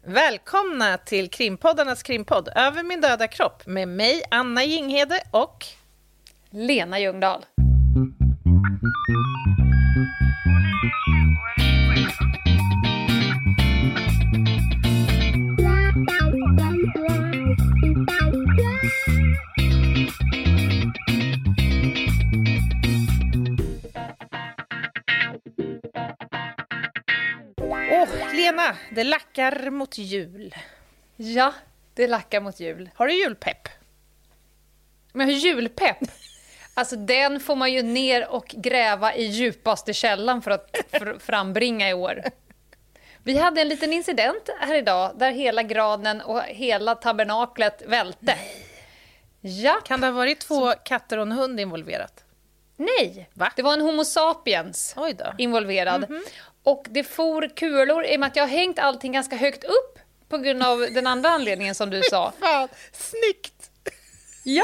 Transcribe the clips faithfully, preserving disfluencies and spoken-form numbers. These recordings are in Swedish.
Välkomna till Krimpoddarnas krimpodd Över min döda kropp med mig, Anna Jinghede och Lena Ljungdahl. Åh, oh, Lena, det lackar mot jul. Ja, det lackar mot jul. Har du julpepp? Men julpepp? Alltså den får man ju ner och gräva i djupaste källan för att fr- frambringa i år. Vi hade en liten incident här idag där hela granen och hela tabernaklet välte. Ja. Kan det ha varit två Så... katter och en hund involverat? Nej, Va? Det var en homo sapiens Oj då. involverad. Mm-hmm. Och det for kulor i och med att jag har hängt allting ganska högt upp på grund av den andra anledningen som du sa. Fan, snyggt! Ja,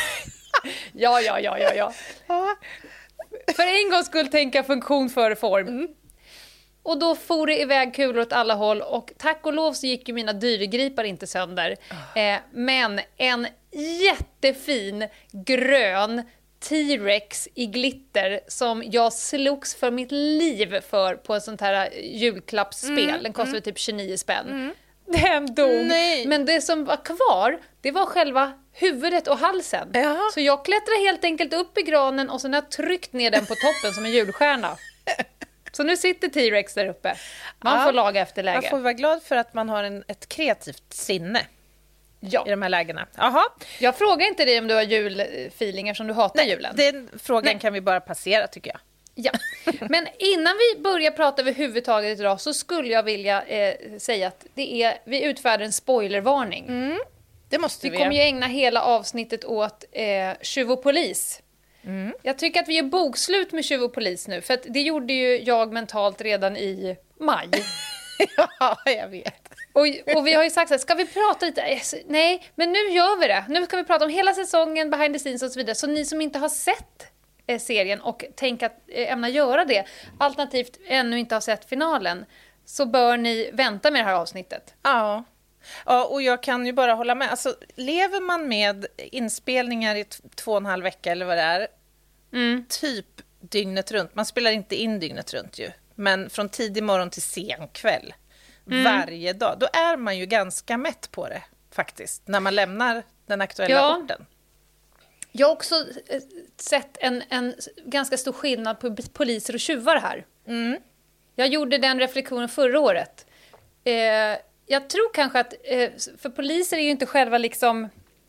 ja, ja, ja, ja, ja. ja. För en gång skulle tänka funktion före form. Mm. Och då for det iväg kulor åt alla håll och tack och lov så gick ju mina dyregripar inte sönder. Oh. Eh, men en jättefin grön T-Rex i glitter som jag slogs för mitt liv för på ett sånt här julklappsspel. Mm, Den kostade mm. typ tjugonio spänn. Mm. Den dog. Nej. Men det som var kvar, det var själva huvudet och halsen. Jaha. Så jag klättrade helt enkelt upp i granen och sen har jag tryckt ner den på toppen som en julstjärna. Så nu sitter T-Rex där uppe. Man ja, får laga efter läge. Man får vara glad för att man har en, ett kreativt sinne. Ja. I de här lägena. Aha. Jag frågar inte dig om du har julfeelingar som du hatar Nej, julen. Den frågan Nej. kan vi bara passera tycker jag. Ja. Men innan vi börjar prata överhuvudtaget idag så skulle jag vilja eh, säga att det är, vi utfärdar en spoilervarning. Mm. Det måste vi. Vi kommer ju ägna hela avsnittet åt eh, Tjuv och polis. Mm. Jag tycker att vi är bokslut med Tjuv och polis nu. För att det gjorde ju jag mentalt redan i maj. Ja, jag vet. Och, och vi har ju sagt så här, ska vi prata lite? Nej, men nu gör vi det. Nu ska vi prata om hela säsongen, behind the scenes och så vidare. Så ni som inte har sett eh, serien och tänker att eh, ämna göra det, alternativt ännu inte har sett finalen, så bör ni vänta med det här avsnittet. Ja. Ja, och jag kan ju bara hålla med. Alltså, lever man med inspelningar i t- två och en halv vecka eller vad det är, mm. typ dygnet runt. Man spelar inte in dygnet runt ju. Men från tidig morgon till sen kväll. Mm. Varje dag. Då är man ju ganska mätt på det faktiskt. När man lämnar den aktuella ja. orten. Jag har också sett en, en ganska stor skillnad på poliser och tjuvar här. Mm. Jag gjorde den reflektionen förra året. Eh, jag tror kanske att... Eh, för poliser är ju inte själva liksom...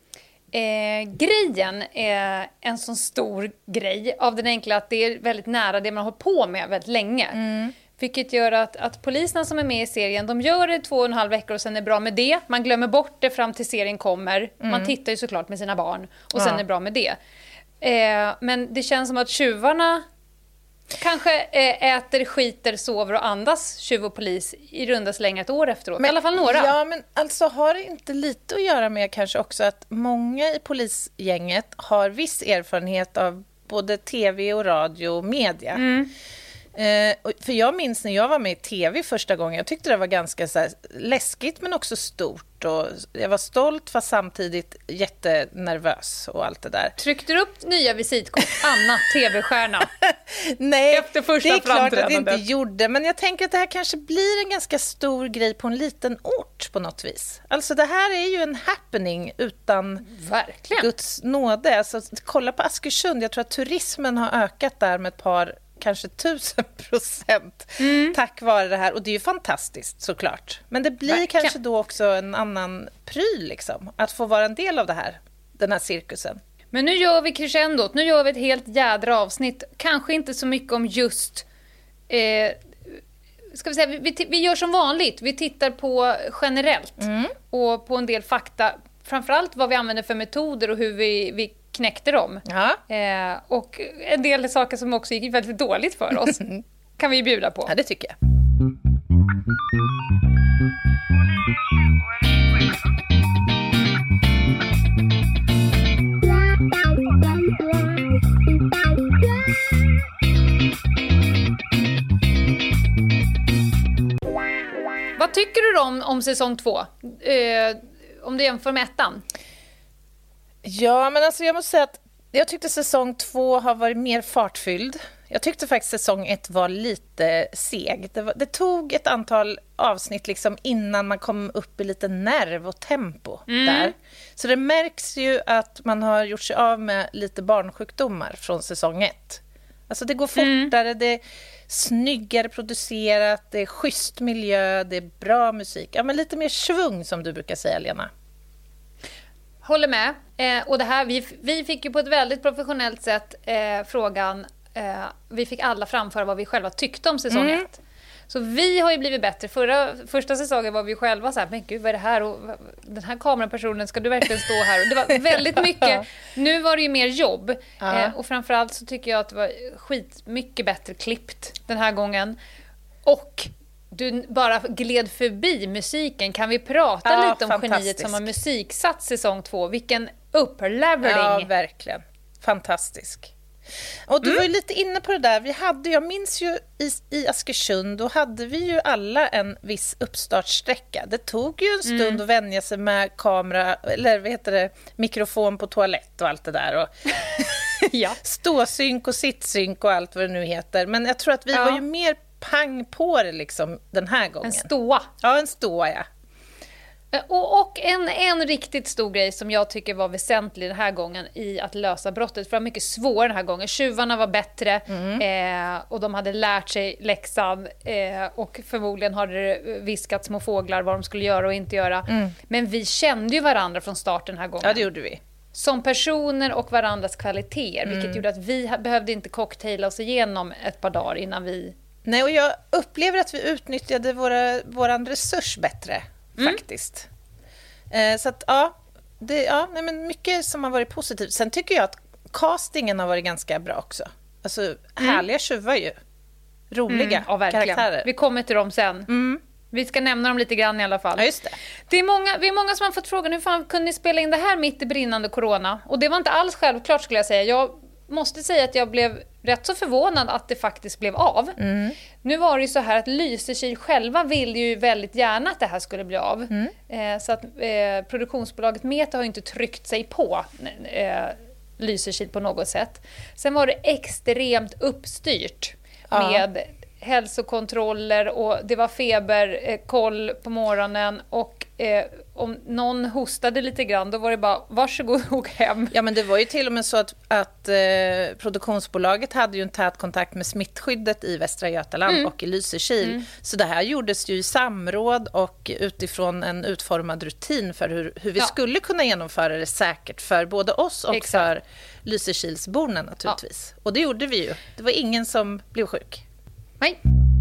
Eh, grejen är en sån stor grej. Av den enkla att det är väldigt nära det man har på med väldigt länge. Mm. Vilket gör att, att poliserna som är med i serien, de gör det två och en halv veckor och sen är bra med det. Man glömmer bort det fram till serien kommer. Mm. Man tittar ju såklart med sina barn och sen ja. är bra med det. Eh, men det känns som att tjuvarna kanske eh, äter, skiter, sover och andas tjuv och polis i runda slängar ett år efteråt. Men, i alla fall några. Ja, men alltså har det inte lite att göra med kanske också att många i polisgänget har viss erfarenhet av både tv och radio och media. Mm. Eh, för jag minns när jag var med i tv första gången, jag tyckte det var ganska så här, läskigt men också stort och jag var stolt fast samtidigt jättenervös och allt det där. Tryckte du upp nya visitkort? Anna, tv-stjärna. Nej, efter första det är klart att det inte gjorde, men jag tänker att det här kanske blir en ganska stor grej på en liten ort på något vis. Alltså det här är ju en happening utan Verkligen. Guds nåde. Alltså, kolla på Askersund, jag tror att turismen har ökat där med ett par kanske tusen procent mm. tack vare det här. Och det är ju fantastiskt såklart. Men det blir Verkligen. kanske då också en annan pryl liksom. Att få vara en del av det här, den här cirkusen. Men nu gör vi crescendot. Nu gör vi ett helt jädra avsnitt. Kanske inte så mycket om just... Eh, ska vi säga, vi, vi, vi gör som vanligt. Vi tittar på generellt. Mm. Och på en del fakta. Framförallt vad vi använder för metoder och hur vi... vi knäckte dem. Eh, och en del saker som också gick väldigt dåligt för oss kan vi bjuda på. Ja, det tycker jag. Vad tycker du om, om säsong två? Eh, om du jämför med ettan? Ja, men alltså jag måste säga att jag tyckte säsong två har varit mer fartfylld. Jag tyckte faktiskt säsong ett var lite seg. Det, var, det tog ett antal avsnitt liksom innan man kom upp i lite nerv och tempo mm. där. Så det märks ju att man har gjort sig av med lite barnsjukdomar från säsong ett. Alltså det går fortare, mm. det är snyggare producerat, det är schysst miljö, det är bra musik. Ja, men lite mer svung som du brukar säga, Lena. Håller med. Eh, och det här, vi, vi fick ju på ett väldigt professionellt sätt eh, frågan, eh, vi fick alla framföra vad vi själva tyckte om säsong mm. ett. Så vi har ju blivit bättre. Förra, första säsongen var vi själva så här, men gud vad är det här? Och den här kamerapersonen, ska du verkligen stå här? Och det var väldigt mycket. Nu var det ju mer jobb. Ja. Eh, och framförallt så tycker jag att det var skitmycket bättre klippt den här gången. Och du bara gled förbi musiken. Kan vi prata ja, lite om geniet som har musiksatt säsong två? Vilken upplevering. Ja, verkligen. Fantastisk. Och du mm. var ju lite inne på det där. Vi hade, jag minns ju i, i Askersund, då hade vi ju alla en viss uppstartsträcka. Det tog ju en stund mm. att vänja sig med kamera, eller vad heter det, mikrofon på toalett och allt det där. Och ja. Ståsynk och sittsynk och allt vad det nu heter. Men jag tror att vi ja. var ju mer pang på det liksom den här gången. En ståa. Ja, en ståa, ja. Och, och en, en riktigt stor grej som jag tycker var väsentlig den här gången i att lösa brottet, för det var mycket svårare den här gången. Tjuvarna var bättre mm. eh, och de hade lärt sig läxan eh, och förmodligen hade det viskat små fåglar vad de skulle göra och inte göra. Mm. Men vi kände ju varandra från starten den här gången. Ja, det gjorde vi. Som personer och varandras kvaliteter, mm. vilket gjorde att vi behövde inte cocktaila oss igenom ett par dagar innan vi... Nej, och jag upplever att vi utnyttjade våra, våran resurs bättre. Mm. Faktiskt. Eh, så att ja, det, ja nej, men mycket som har varit positivt. Sen tycker jag att castingen har varit ganska bra också. Alltså mm. härliga tjuvar ju. Roliga mm, ja, karaktärer. Vi kommer till dem sen. Mm. Vi ska nämna dem lite grann i alla fall. Ja, just det. Det är många, vi är många som har fått frågan, hur fan kunde ni spela in det här mitt i brinnande corona? Och det var inte alls självklart, skulle jag säga. Jag måste säga att jag blev rätt så förvånad att det faktiskt blev av. Mm. Nu var det ju så här att Lysekil själva ville ju väldigt gärna att det här skulle bli av. Mm. Eh, så att eh, produktionsbolaget Meta har ju inte tryckt sig på eh, Lysekil på något sätt. Sen var det extremt uppstyrt ja. med hälsokontroller och det var feberkoll på morgonen och eh, om någon hostade lite grann då var det bara varsågod och hem. Ja, men det var ju till och med så att, att eh, produktionsbolaget hade ju en tät kontakt med smittskyddet i Västra Götaland mm. och i Lysekil. Mm. Så det här gjordes ju i samråd och utifrån en utformad rutin för hur, hur vi ja. skulle kunna genomföra det säkert för både oss och Exakt. för Lysekilsborna naturligtvis. Ja. Och det gjorde vi ju. Det var ingen som blev sjuk. Nej.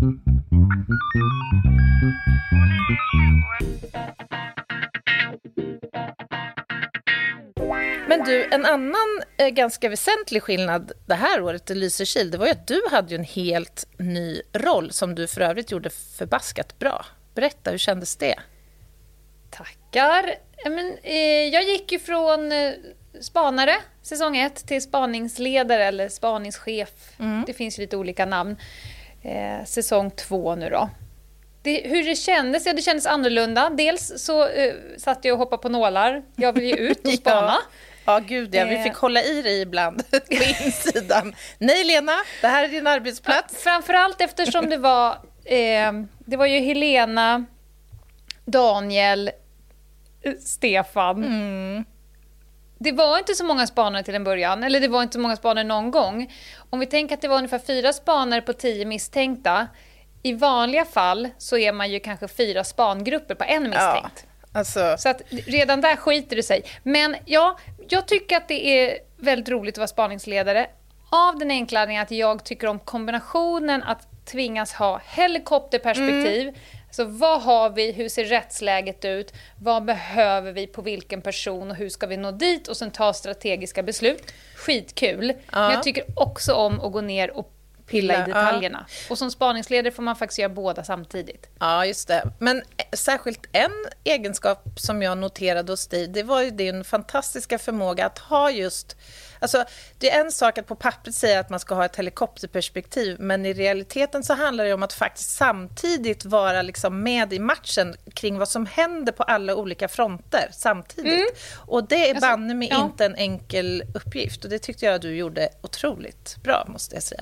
Men du, en annan eh, ganska väsentlig skillnad det här året i Lysekil, det var ju att du hade ju en helt ny roll som du för övrigt gjorde förbaskat bra. Berätta, hur kändes det? Tackar. Men, eh, jag gick ju från eh, spanare säsong ett till spaningsledare eller spaningschef. Mm. Det finns ju lite olika namn. Eh, säsong två nu då. Det, hur det kändes? Ja, det kändes annorlunda. Dels så eh, satt jag och hoppade på nålar. Jag ville ju ut och spana. ja. ja, gud ja. Vi fick hålla i dig ibland på insidan. Nej, Lena, det här är din arbetsplats. Ja, framförallt eftersom det var eh, det var ju Helena, Daniel, Stefan. Mm. Det var inte så många spanare till en början. Eller det var inte så många spanare någon gång. Om vi tänker att det var ungefär fyra spanare på tio misstänkta. I vanliga fall så är man ju kanske fyra spangrupper på en misstänkt. Ja, alltså. Så att redan där skiter det sig. Men ja, jag tycker att det är väldigt roligt att vara spaningsledare. Av den enkla anledningen att jag tycker om kombinationen att tvingas ha helikopterperspektiv. Mm. Så vad har vi, hur ser rättsläget ut, vad behöver vi på vilken person och hur ska vi nå dit och sen ta strategiska beslut. Skitkul. Ja. Men jag tycker också om att gå ner och pilla Pilla, i detaljerna. Ja. Och som spaningsledare får man faktiskt göra båda samtidigt. Ja, just det. Men särskilt en egenskap som jag noterade hos dig, det var ju din fantastiska förmåga att ha just... Alltså, det är en sak att på pappret säga att man ska ha ett helikopterperspektiv, men i realiteten så handlar det om att faktiskt samtidigt vara liksom med i matchen kring vad som händer på alla olika fronter samtidigt. Mm. Och det är alltså, banne mig ja. inte en enkel uppgift. Och det tyckte jag du gjorde otroligt bra, måste jag säga.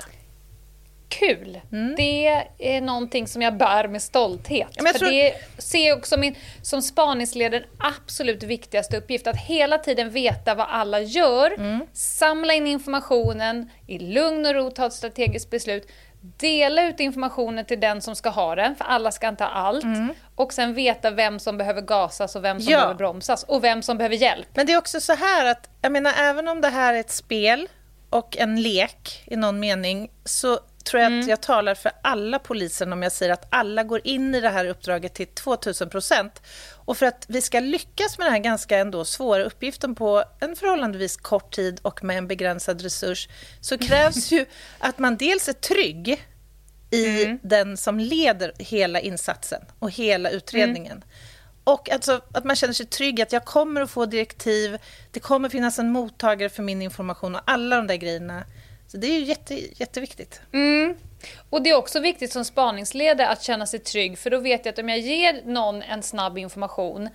Kul. Mm. Det är någonting som jag bär med stolthet. Ja, för tror... Det ser jag också min, som spaningsledare absolut viktigaste uppgift. Att hela tiden veta vad alla gör. Mm. Samla in informationen. I lugn och ro ta ett strategiskt beslut. Dela ut informationen till den som ska ha den. För alla ska inte ha allt. Mm. Och sen veta vem som behöver gasas och vem som ja. behöver bromsas. Och vem som behöver hjälp. Men det är också så här att, jag menar, även om det här är ett spel och en lek i någon mening, så tror jag mm. att jag talar för alla polisen om jag säger att alla går in i det här uppdraget till tvåtusen procent. Och för att vi ska lyckas med den här ganska ändå svåra uppgiften på en förhållandevis kort tid och med en begränsad resurs, så krävs ju att man dels är trygg i mm. den som leder hela insatsen och hela utredningen. Mm. Och alltså att man känner sig trygg att jag kommer att få direktiv, det kommer finnas en mottagare för min information och alla de där grejerna. Så det är ju jätte, jätteviktigt. Mm. Och det är också viktigt som spaningsledare att känna sig trygg. För då vet jag att om jag ger någon en snabb information,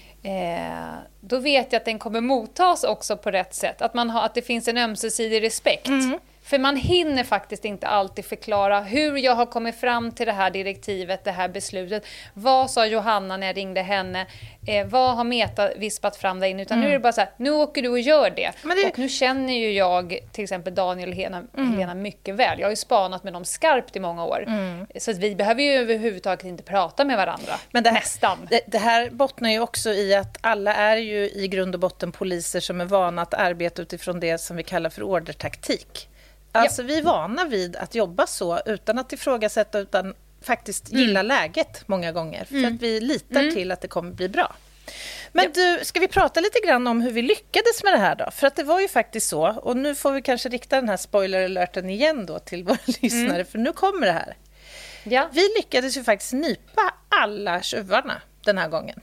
eh, då vet jag att den kommer mottas också på rätt sätt. Att, man har, att det finns en ömsesidig respekt. Mm. För man hinner faktiskt inte alltid förklara hur jag har kommit fram till det här direktivet, det här beslutet. Vad sa Johanna när jag ringde henne? Eh, vad har Meta vispat fram där in? Utan mm. nu är det bara så här, nu åker du och gör det. det. Och nu känner ju jag till exempel Daniel och Helena, mm. Helena mycket väl. Jag har ju spanat med dem skarpt i många år. Mm. Så att vi behöver ju överhuvudtaget inte prata med varandra. Men det, Nästan. Det, det här bottnar ju också i att alla är ju i grund och botten poliser som är vana att arbeta utifrån det som vi kallar för ordertaktik. Alltså ja. vi är vana vid att jobba så utan att ifrågasätta, utan faktiskt gilla mm. läget många gånger. För mm. att vi litar mm. till att det kommer bli bra. Men ja. du, ska vi prata lite grann om hur vi lyckades med det här då? För att det var ju faktiskt så, och nu får vi kanske rikta den här spoiler-alerten igen då till våra lyssnare, mm. för nu kommer det här. Ja. Vi lyckades ju faktiskt nypa alla tjuvarna den här gången.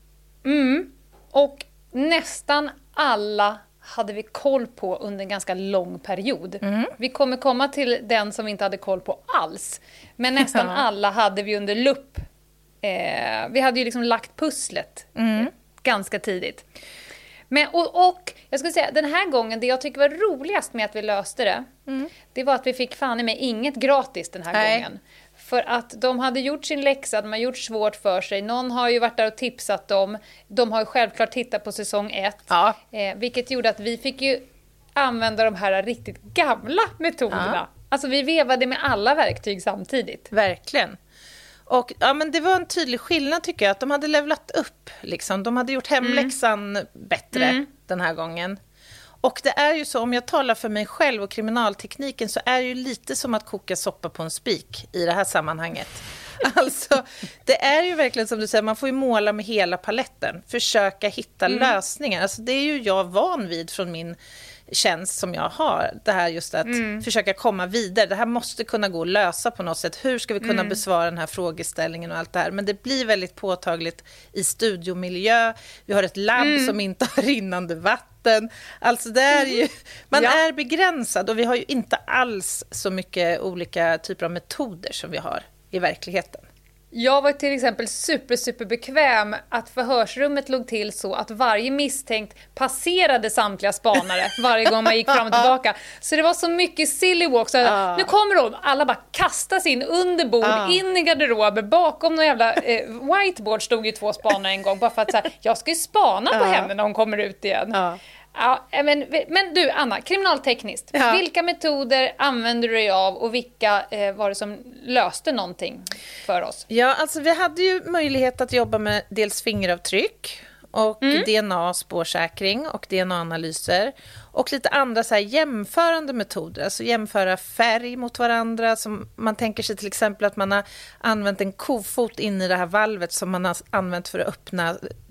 Mm. Och nästan alla hade vi koll på under en ganska lång period. Mm. Vi kommer komma till den som vi inte hade koll på alls. Men nästan ja. alla hade vi under lupp. Eh, vi hade ju liksom lagt pusslet mm. ganska tidigt. Men, och, och jag skulle säga, den här gången, det jag tycker var roligast med att vi löste det, mm. det var att vi fick fan i mig inget gratis den här Nej. gången. För att de hade gjort sin läxa, de har gjort svårt för sig. Någon har ju varit där och tipsat dem. De har ju självklart tittat på säsong ett. Ja. Eh, vilket gjorde att vi fick ju använda de här riktigt gamla metoderna. Ja. Alltså vi vevade med alla verktyg samtidigt. Verkligen. Och ja, men det var en tydlig skillnad tycker jag. Att de hade levlat upp. Liksom. De hade gjort hemläxan mm. bättre mm. den här gången. Och det är ju så, om jag talar för mig själv och kriminaltekniken, så är det ju lite som att koka soppa på en spik i det här sammanhanget. Alltså, det är ju verkligen som du säger, man får ju måla med hela paletten. Försöka hitta mm. lösningar. Alltså, det är ju jag van vid från min tjänst som jag har. Det här just att mm. försöka komma vidare. Det här måste kunna gå att lösa på något sätt. Hur ska vi kunna mm. besvara den här frågeställningen och allt det här? Men det blir väldigt påtagligt i studiomiljö. Vi har ett labb mm. som inte har rinnande vatten. Alltså det är ju, man ja. är begränsad, och vi har ju inte alls så mycket olika typer av metoder som vi har i verkligheten. Jag var till exempel super, super bekväm att förhörsrummet låg till så att varje misstänkt passerade samtliga spanare varje gång man gick fram och tillbaka. Så det var så mycket silly walk. Så uh. Nu kommer de, alla bara kastas in under bord, uh. in i garderober, bakom någon jävla eh, whiteboard stod ju två spanare en gång. Bara för att så här, jag ska ju spana uh. på henne när hon kommer ut igen. Uh. Ja, men, men du Anna, kriminaltekniskt, ja. vilka metoder använder du dig av och vilka eh, var det som löste någonting för oss? Ja, alltså vi hade ju möjlighet att jobba med dels fingeravtryck och mm. D N A-spårsäkring och D N A-analyser och lite andra så här jämförande metoder, alltså jämföra färg mot varandra. Som man tänker sig till exempel att man har använt en kofot in i det här valvet som man har använt för att öppna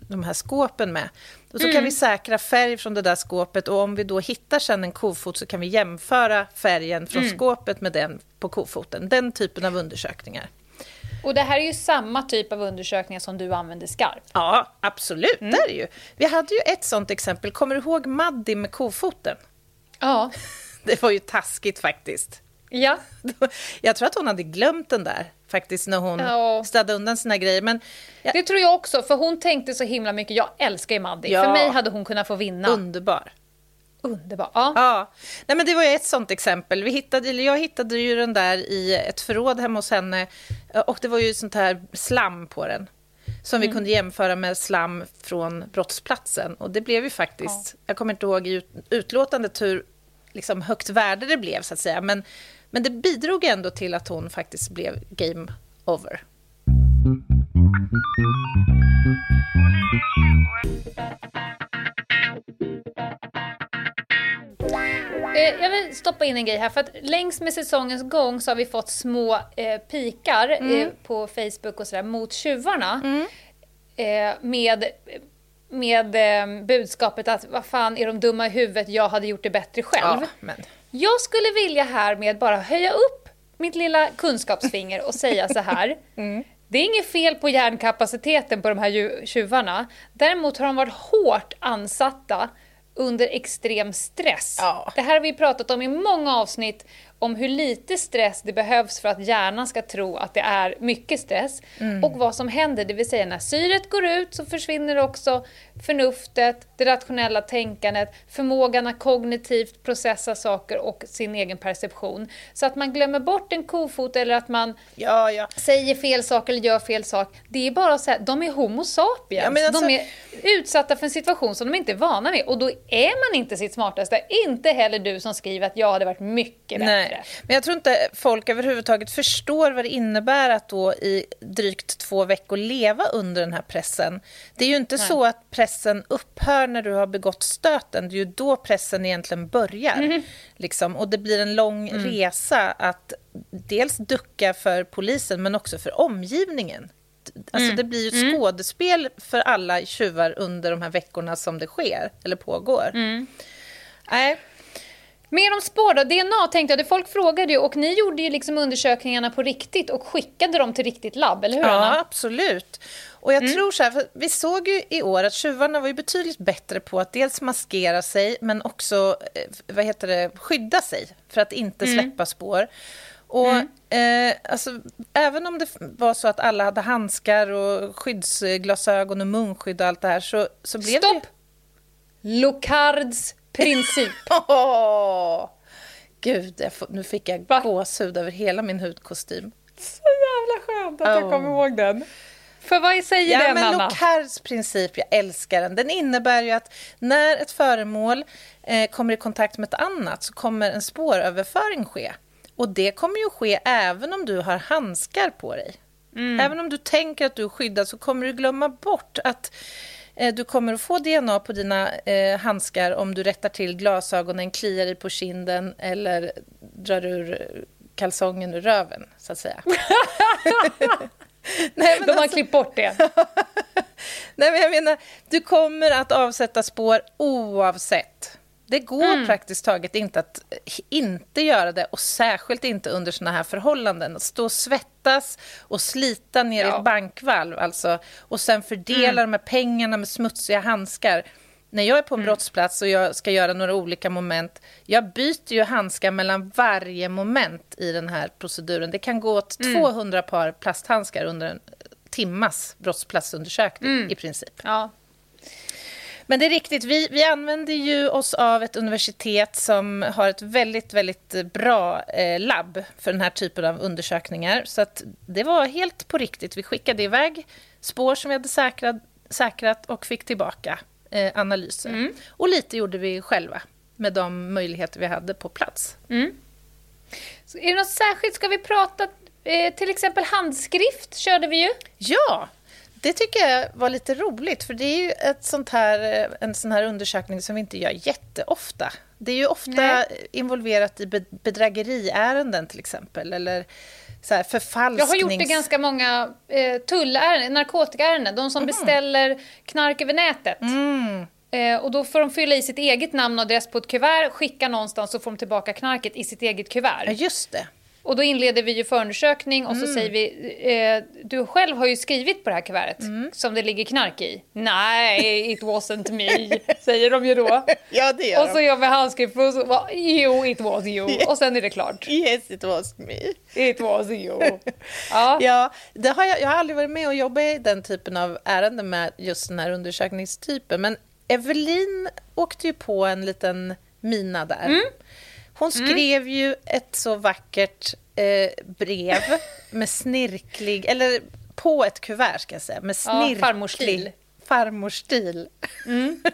de här skåpen med. Och så Mm. kan vi säkra färg från det där skåpet, och om vi då hittar sen en kofot så kan vi jämföra färgen från Mm. skåpet med den på kofoten. Den typen av undersökningar. Och det här är ju samma typ av undersökningar som du använder skarpt. Ja, absolut. Mm. Det är det ju. Vi hade ju ett sånt exempel. Kommer du ihåg Maddie med kofoten? Ja. Det var ju taskigt faktiskt. Ja. Jag tror att hon hade glömt den där faktiskt när hon Ja. städde undan sina grejer. Men jag, Det tror jag också, för hon tänkte så himla mycket. Jag älskar ju Maddie. Ja. För mig hade hon kunnat få vinna. underbar. Underbar. Ja. Ja, nej, men det var ju ett sånt exempel. Vi hittade, eller jag hittade ju den där i ett förråd hemma hos henne, och det var ju sånt här slam på den som vi kunde jämföra med slam från brottsplatsen. Och det blev ju faktiskt, jag kommer inte ihåg i ut, utlåtandet hur liksom högt värde det blev så att säga, men, men det bidrog ändå till att hon faktiskt blev game over. Eh, Jag vill stoppa in en grej här, för att längs med säsongens gång så har vi fått små eh, pikar eh, på Facebook och sådär mot tjuvarna. Eh, med med eh, budskapet att vad fan är de dumma i huvudet, jag hade gjort det bättre själv. Ja, men... Jag skulle vilja här med bara höja upp mitt lilla kunskapsfinger och säga så här. Mm. Det är inget fel på hjärnkapaciteten på de här ju- tjuvarna. Däremot har de varit hårt ansatta under extrem stress. Ja. Det här har vi pratat om i många avsnitt, om hur lite stress det behövs för att hjärnan ska tro att det är mycket stress. Mm. Och vad som händer, det vill säga när syret går ut så försvinner också förnuftet, det rationella tänkandet, förmågan att kognitivt processa saker och sin egen perception. Så att man glömmer bort en kofot eller att man Ja, ja. säger fel sak eller gör fel sak. Det är bara så här, de är homo sapiens. Ja, men alltså... De är utsatta för en situation som de inte är vana med. Och då är man inte sitt smartaste. Inte heller du som skriver att jag hade varit mycket bättre. Nej. Men jag tror inte folk överhuvudtaget förstår vad det innebär att då i drygt två veckor leva under den här pressen. Det är ju inte Nej. så att pressen upphör när du har begått stöten. Det är ju då pressen egentligen börjar. Mm. Liksom. Och det blir en lång mm. resa att dels ducka för polisen men också för omgivningen. Alltså mm. det blir ju ett skådespel för alla tjuvar under de här veckorna som det sker eller pågår. Mm. Nej. Mer om spår då. D N A tänkte jag, det folk frågade ju, och ni gjorde ju liksom undersökningarna på riktigt och skickade dem till riktigt labb, eller hur Ja, Anna? absolut. Och jag Mm. tror så här, för vi såg ju i år att tjuvarna var ju betydligt bättre på att dels maskera sig men också eh, vad heter det, skydda sig för att inte Mm. släppa spår. Och mm. eh, alltså, även om det var så att alla hade handskar och skyddsglasögon och munskydd och allt det här så, så blev Stopp! det Locards princip. Åh! Gud, jag får, nu fick jag Va? gåshud över hela min hudkostym. Så jävla skönt att jag Oh. kommer ihåg den. För vad säger Ja, den, men Anna? Locards princip, jag älskar den. Den innebär ju att när ett föremål eh, kommer i kontakt med ett annat så kommer en spåröverföring ske. Och det kommer ju ske även om du har handskar på dig. Mm. Även om du tänker att du är skyddad så kommer du glömma bort att eh, du kommer att få D N A på dina eh, handskar om du rättar till glasögonen, kliar i på kinden eller drar ur kalsongen ur röven, så att säga. Nej, men De har alltså, klippt bort det. nej, men jag menar, du kommer att avsätta spår oavsett. Det går mm. praktiskt taget inte att inte göra det, och särskilt inte under såna här förhållanden. Att stå och svettas och slita ner Ja. i ett bankvalv alltså, och sen fördela Mm. de här pengarna med smutsiga handskar. När jag är på en mm. brottsplats och jag ska göra några olika moment, jag byter ju handskar mellan varje moment i den här proceduren. Det kan gå åt mm. tvåhundra par plasthandskar under en timmas brottsplatsundersökning mm. i princip. Ja. Men det är riktigt, vi, vi använder ju oss av ett universitet som har ett väldigt, väldigt bra eh, labb för den här typen av undersökningar. Så att det var helt på riktigt. Vi skickade iväg spår som vi hade säkrat, säkrat och fick tillbaka eh, analyser. Mm. Och lite gjorde vi själva med de möjligheter vi hade på plats. Mm. Så är det något särskilt? Ska vi prata eh, till exempel handskrift körde vi ju. Ja, det tycker jag var lite roligt, för det är ju ett sånt här, en sån här undersökning som vi inte gör jätteofta. Det är ju ofta Nej. involverat i bedrägeriärenden till exempel, eller så här förfalsknings... Jag har gjort det ganska många eh, tullärenden, narkotikaärenden. De som mm. beställer knark över nätet. Mm. Eh, och då får de fylla i sitt eget namn och adress på ett kuvert, skicka någonstans och får de tillbaka knarket i sitt eget kuvert. Ja, just det. Och då inleder vi ju förundersökning och så Mm. säger vi, eh, du själv har ju skrivit på det här kuvertet mm. som det ligger knark i. Nej, it wasn't me, säger de ju då. Ja, det gör Och så gör vi handskrift och så bara, jo, it was you. Yes. Och sen är det klart. Yes, it was me. It was you. Ja. Ja, det har jag, jag har aldrig varit med och jobbat i den typen av ärenden med just den här undersökningstypen. Men Evelin åkte ju på en liten mina där. Mm. Hon skrev mm. ju ett så vackert eh, brev med snirklig, eller på ett kuvert ska jag säga, med snirklig... Ja, farmorstil. Farmorstil. Mm.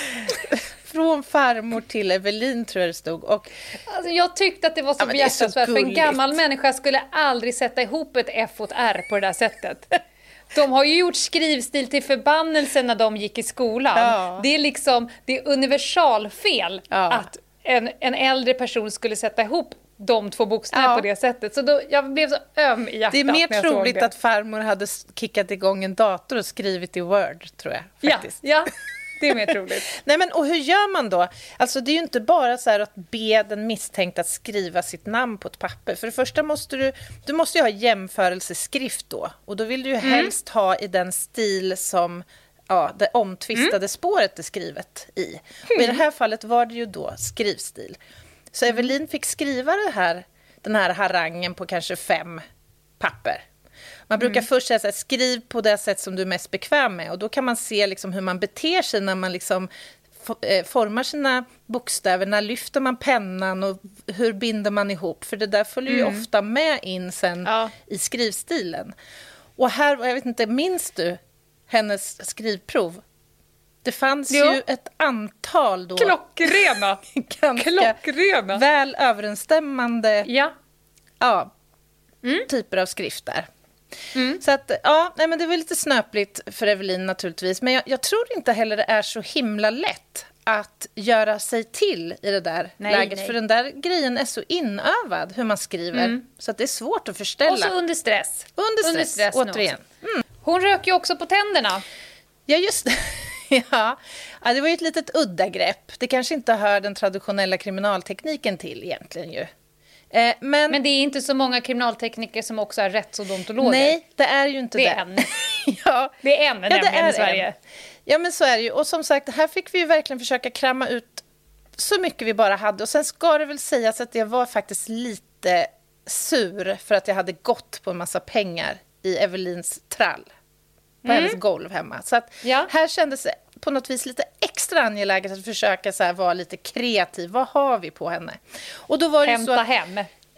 Från farmor till Evelin tror jag det stod. Och, alltså, jag tyckte att det var så ja, behjärtansvärt, för en gammal människa skulle aldrig sätta ihop ett F och ett R på det där sättet. De har ju gjort skrivstil till förbannelsen när de gick i skolan. Ja. Det är liksom, det är universalfel ja. att en, en äldre person skulle sätta ihop de två bokstäverna ja. på det sättet. Så då, jag blev så öm i hjärtat. Det är mer när jag troligt såg det. att farmor hade kickat igång en dator och skrivit i Word, tror jag. Faktiskt. Ja, ja, det är mer troligt. Nej, men och hur gör man då? Alltså det är ju inte bara så här att be den misstänkta att skriva sitt namn på ett papper. För det första måste du, du måste ju ha jämförelseskrift då. Och då vill du ju mm. helst ha i den stil som ja, det omtvistade mm. spåret är skrivet i. Mm. Och i det här fallet var det ju då skrivstil. Så Evelin fick skriva det här, den här harangen på kanske fem papper. Man brukar mm. först säga så här, skriv på det sätt som du är mest bekväm med. Och då kan man se liksom hur man beter sig när man liksom formar sina bokstäver. När lyfter man pennan och hur binder man ihop? För det där följer ju mm. ofta med in sen ja. i skrivstilen. Och här, jag vet inte, minns du hennes skrivprov? Det fanns jo. ju ett antal då... Klockrena! Klockrena! Väl överensstämmande ja. Ja, mm. typer av skrifter. Mm. Så att, ja, nej, men det var lite snöpligt för Evelin naturligtvis. Men jag, jag tror inte heller det är så himla lätt att göra sig till i det där nej, läget. Nej. För den där grejen är så inövad hur man skriver. Mm. Så att det är svårt att förställa. Och så under stress. Under stress, under stress återigen. Mm. Hon rök ju också på tänderna. Ja, just det. Ja. ja, det var ju ett litet udda grepp. Det kanske inte hör den traditionella kriminaltekniken till egentligen ju. Eh, men, men det är inte så många kriminaltekniker som också är rättsodontologer. Nej, det är ju inte det. Det är en. ja. Det är en ja, nämligen det är i Sverige. En. Ja, men så är det ju. Och som sagt, här fick vi ju verkligen försöka kramma ut så mycket vi bara hade. Och sen ska det väl sägas att jag var faktiskt lite sur för att jag hade gått på en massa pengar i Evelins trall. På mm. hennes golv hemma. Så att ja. här kändes det på något vis lite extra angeläget att försöka så här vara lite kreativ. Vad har vi på henne? Och då var det Hämta så att, hem.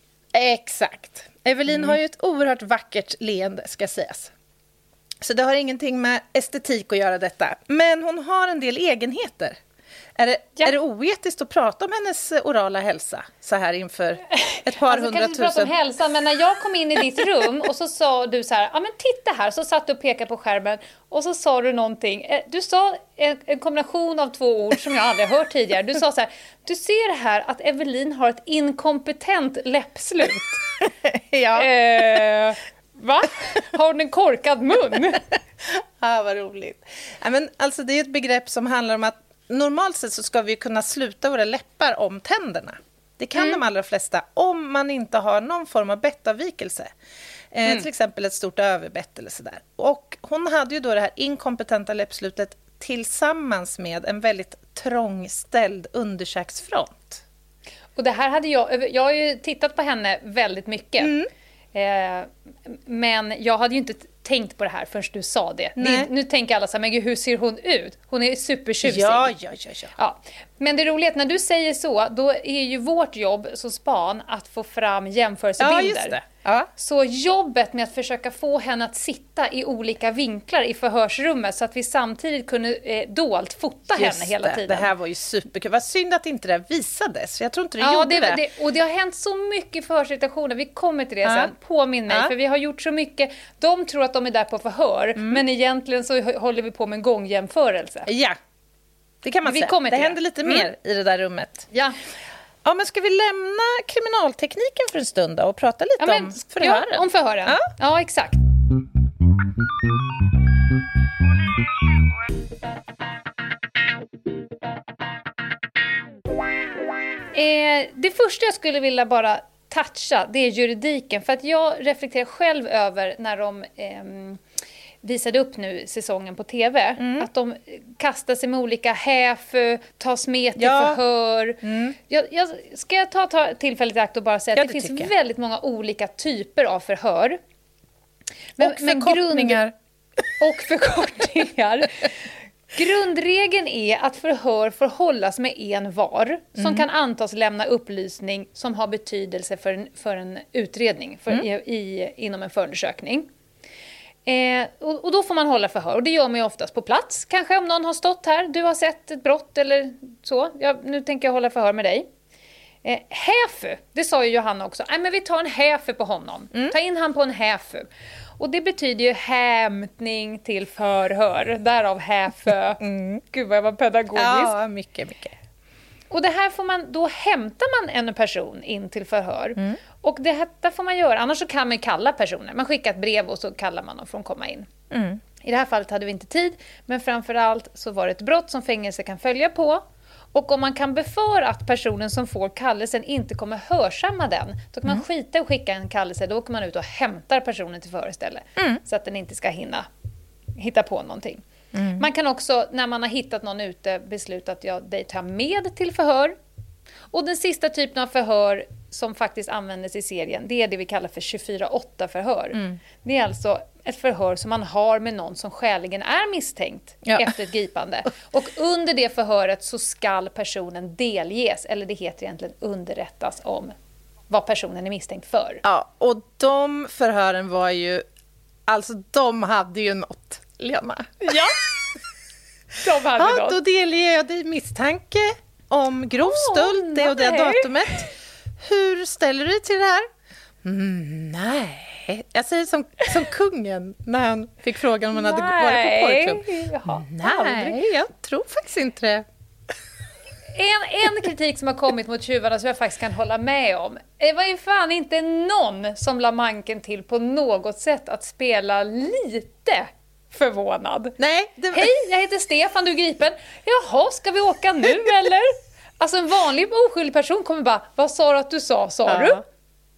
Exakt. Evelin mm. har ju ett oerhört vackert leende, ska sägas. Så det har ingenting med estetik att göra detta. Men hon har en del egenheter. Är det, ja. är det oetiskt att prata om hennes orala hälsa så här inför ett par alltså, hundratusen? Kan du prata om hälsan, men när jag kom in i ditt rum och så sa du så här, ja men titta här, så satt du och pekade på skärmen och så sa du någonting. Du sa en, en kombination av två ord som jag aldrig hört tidigare. Du sa så här, du ser här att Evelin har ett inkompetent läppslut. ja. Eh, va? Har hon en korkad mun? Ja, vad roligt. Ja, men alltså, det är ett begrepp som handlar om att normalt sett så ska vi kunna sluta våra läppar om tänderna. Det kan mm. de allra flesta om man inte har någon form av bettavvikelse. Eh, mm. Till exempel ett stort överbett eller sådär. Och hon hade ju då det här inkompetenta läppslutet tillsammans med en väldigt trångställd underkäksfront. Och det här hade jag, jag har ju tittat på henne väldigt mycket. Mm. Eh, men jag hade ju inte tänkt på det här förrän du sa det. det nu tänker alla så här, men gud, hur ser hon ut? Hon är supertjusig. Ja, ja, ja, ja. ja. Men det roliga är att när du säger så, då är ju vårt jobb som span att få fram jämförelsebilder. Ja, just det. Ja. Så jobbet med att försöka få henne att sitta i olika vinklar i förhörsrummet så att vi samtidigt kunde eh, dolt fota just henne hela tiden. Det här var ju superkul. Vad synd att inte det visades. Jag tror inte det ja, gjorde det, det. det. Och det har hänt så mycket förhörssituationer. Vi kommer till det ja. sen. Påminn mig. Ja. För vi har gjort så mycket. De tror att de är där på förhör. Mm. Men egentligen så håller vi på med en gångjämförelse. Ja. Det kan man vi säga. Det händer lite mm. mer i det där rummet. Ja. Ja, men ska vi lämna kriminaltekniken för en stund då och prata lite ja, men, om förhören? Ja, om förhören. Ja, ja exakt. Eh, det första jag skulle vilja bara toucha, det är juridiken. För att jag reflekterar själv över när de eh, visade upp nu säsongen på tv. Mm. Att de kastar sig med olika häf, tas med till ja. förhör. Mm. Jag, jag, ska jag ta, ta tillfället i akt och bara säga ja, att det, det finns väldigt många olika typer av förhör. Men, och förkortningar. Grund, och förkortningar. Grundregeln är att förhör får hållas med en var som mm. kan antas lämna upplysning som har betydelse för en, för en utredning för, mm. i, i, inom en förundersökning. Eh, och, och då får man hålla förhör. Och det gör man ju oftast på plats. Kanske om någon har stått här, du har sett ett brott eller så. Jag, nu tänker jag hålla förhör med dig. Eh, häfu, det sa ju Johanna också. Nej, men vi tar en häfu på honom. Mm. Ta in han på en häfu. Och det betyder ju hämtning till förhör. Därav häfö. Mm. Gud vad jag var pedagogisk. Ja, mycket, mycket. Och det här får man, då hämtar man en person in till förhör. Mm. Och det här får man göra. Annars så kan man kalla personer. Man skickar ett brev och så kallar man dem för att komma in. Mm. I det här fallet hade vi inte tid. Men framförallt så var det ett brott som fängelse kan följa på. Och om man kan befara att personen som får kallelsen inte kommer hörsamma den, då kan man mm. skita och skicka en kallelse. Då åker man ut och hämtar personen till förhör istället. Mm. Så att den inte ska hinna hitta på någonting. Mm. Man kan också, när man har hittat någon ute, besluta att jag dig tar med till förhör. Och den sista typen av förhör som faktiskt användes i serien, det är det vi kallar för tjugofyra åtta förhör. Mm. Det är alltså ett förhör som man har med någon som skäligen är misstänkt ja. efter ett gripande. Och under det förhöret så skall personen delges, eller det heter egentligen underrättas om vad personen är misstänkt för. Ja, och de förhören var ju, alltså de hade ju något, Lena. Ja, de hade ja, något. Då delger jag dig misstanke om grov stöld, oh, det och det datumet. Hur ställer du dig till det här? Mm, nej. Jag säger som, som kungen när han fick frågan om han hade varit på porrklubb. Jaha, nej, aldrig. Jag tror faktiskt inte det. En, en kritik som har kommit mot tjuvarna som jag faktiskt kan hålla med om. Det var ju fan inte någon som la manken till på något sätt att spela lite förvånad. Nej, det... Hej, jag heter Stefan, du är gripen. Jaha, ska vi åka nu eller? Alltså en vanlig oskyldig person kommer bara, vad sa du att du sa, sa ja. du?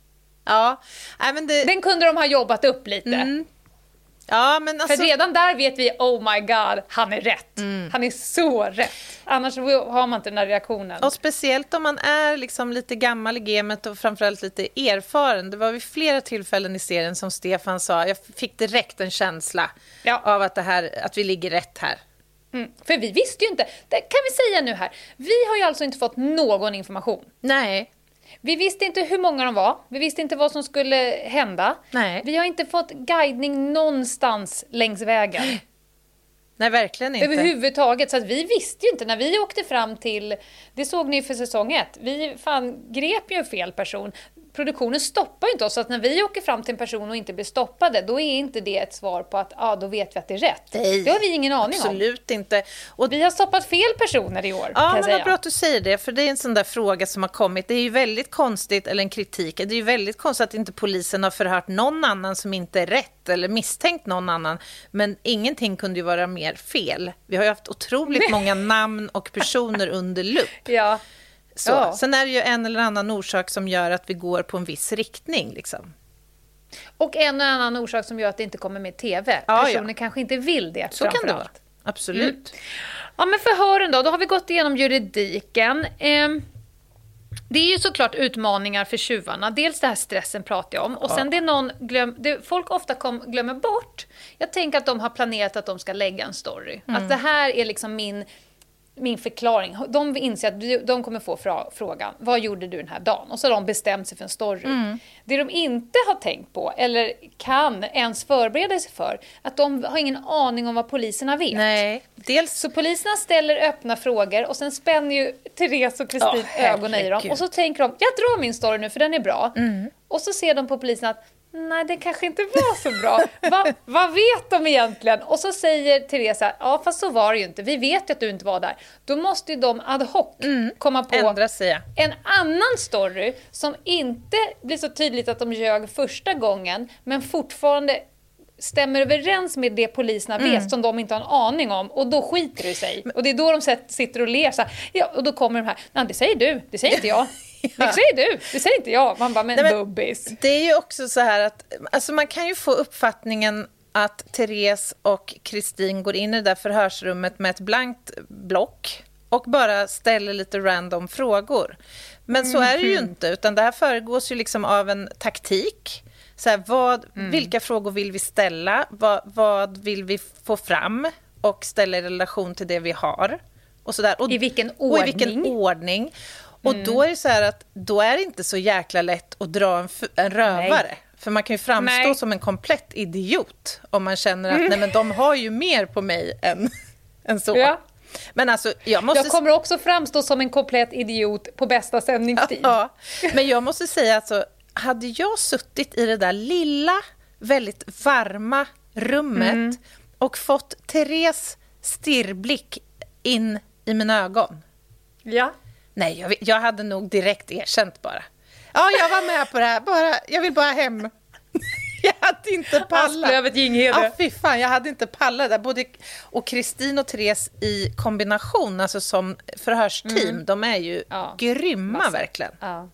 Ja. Nej, men det... Den kunde de ha jobbat upp lite. Mm. Ja, men alltså... För redan där vet vi, oh my god, han är rätt. Mm. Han är så rätt. Annars har man inte den här reaktionen. Och speciellt om man är liksom lite gammal i gamet och framförallt lite erfaren. Det var vid flera tillfällen i serien som Stefan sa, jag fick direkt en känsla ja. av att, det här, att vi ligger rätt här. Mm. För vi visste ju inte, det kan vi säga nu här. Vi har ju alltså inte fått någon information. Nej. Vi visste inte hur många de var. Vi visste inte vad som skulle hända. Nej. Vi har inte fått guidning någonstans längs vägen. Nej, verkligen inte. Överhuvudtaget. Så att vi visste ju inte när vi åkte fram till... Det såg ni för säsong ett. Vi fan grep ju fel person. Produktionen stoppar ju inte oss. Så att när vi åker fram till en person och inte blir stoppade, då är inte det ett svar på att ah, då vet vi att det är rätt. Nej, det har vi ingen aning absolut om. Absolut inte. Och vi har stoppat fel personer i år. Ja, men vad bra att du säger det. För det är en sån där fråga som har kommit. Det är ju väldigt konstigt, eller en kritik. Det är ju väldigt konstigt att inte polisen har förhört någon annan som inte är rätt. Eller misstänkt någon annan. Men ingenting kunde ju vara mer fel. Vi har ju haft otroligt många namn och personer under lupp. Ja. Så. Ja. Sen är det ju en eller annan orsak som gör att vi går på en viss riktning. Liksom. Och en eller annan orsak som gör att det inte kommer med tv. Ja, Personer ja. kanske inte vill det. Så kan det vara. Absolut. Mm. Ja, men förhören då. Då har vi gått igenom juridiken. Eh, det är ju såklart utmaningar för tjuvarna. Dels det här stressen pratar jag om. Och sen ja. det någon glöm, det folk ofta kom, glömmer bort. Jag tänker att de har planerat att de ska lägga en story. Mm. Att det här är liksom min... min förklaring. De inser att de kommer få frågan, vad gjorde du den här dagen? Och så har de bestämt sig för en story. Mm. Det de inte har tänkt på, eller kan ens förbereda sig för, att de har ingen aning om vad poliserna vet. Nej. Dels... Så poliserna ställer öppna frågor och sen spänner ju Therese och Kristin oh, ögonen i dem. Och så tänker de, jag drar min story nu för den är bra. Mm. Och så ser de på polisen att nej, det kanske inte var så bra. Va, vad vet de egentligen? Och så säger Teresa, ja fast så var det ju inte. Vi vet ju att du inte var där. Då måste ju de ad hoc mm. komma på Ändra sig. en annan story som inte blir så tydligt att de ljög första gången, men fortfarande stämmer överens med det poliserna mm. vet som de inte har en aning om, och då skiter det sig. Och det är då de sitter och ler så här, ja, och då kommer de här, nej det säger du, det säger inte jag. Ja. Det säger du, det säger inte jag. Man bara, men, Nej, men bubbis. Det är ju också så här att alltså man kan ju få uppfattningen att Therese och Kristin går in i det där förhörsrummet med ett blankt block och bara ställer lite random frågor. Men så är det ju inte, utan det här föregås ju liksom av en taktik. Så här, vad, mm. vilka frågor vill vi ställa? Vad, vad vill vi få fram och ställa i relation till det vi har? Och så där. Och, I vilken ordning? Och i vilken ordning. Och mm. då är det så här att då är det inte så jäkla lätt att dra en, en rövare. Nej. För man kan ju framstå nej. som en komplett idiot om man känner att mm. nej, men de har ju mer på mig än, än så. Ja. Men alltså, jag, måste... jag kommer också framstå som en komplett idiot på bästa sändningstid. Ja, men jag måste säga att alltså, hade jag suttit i det där lilla, väldigt varma rummet mm. och fått Therese stirrblick in i mina ögon. Ja. Nej, jag, jag hade nog direkt erkänt bara. Ja, jag var med på det här. Bara, jag vill bara hem. Jag hade inte pallat. Asplövet Ginghede. Ja, fy fan, jag hade inte pallat där. Både och Kristin och Therese i kombination, alltså som förhörsteam, mm. de är ju ja. grymma Massa. verkligen. Ja.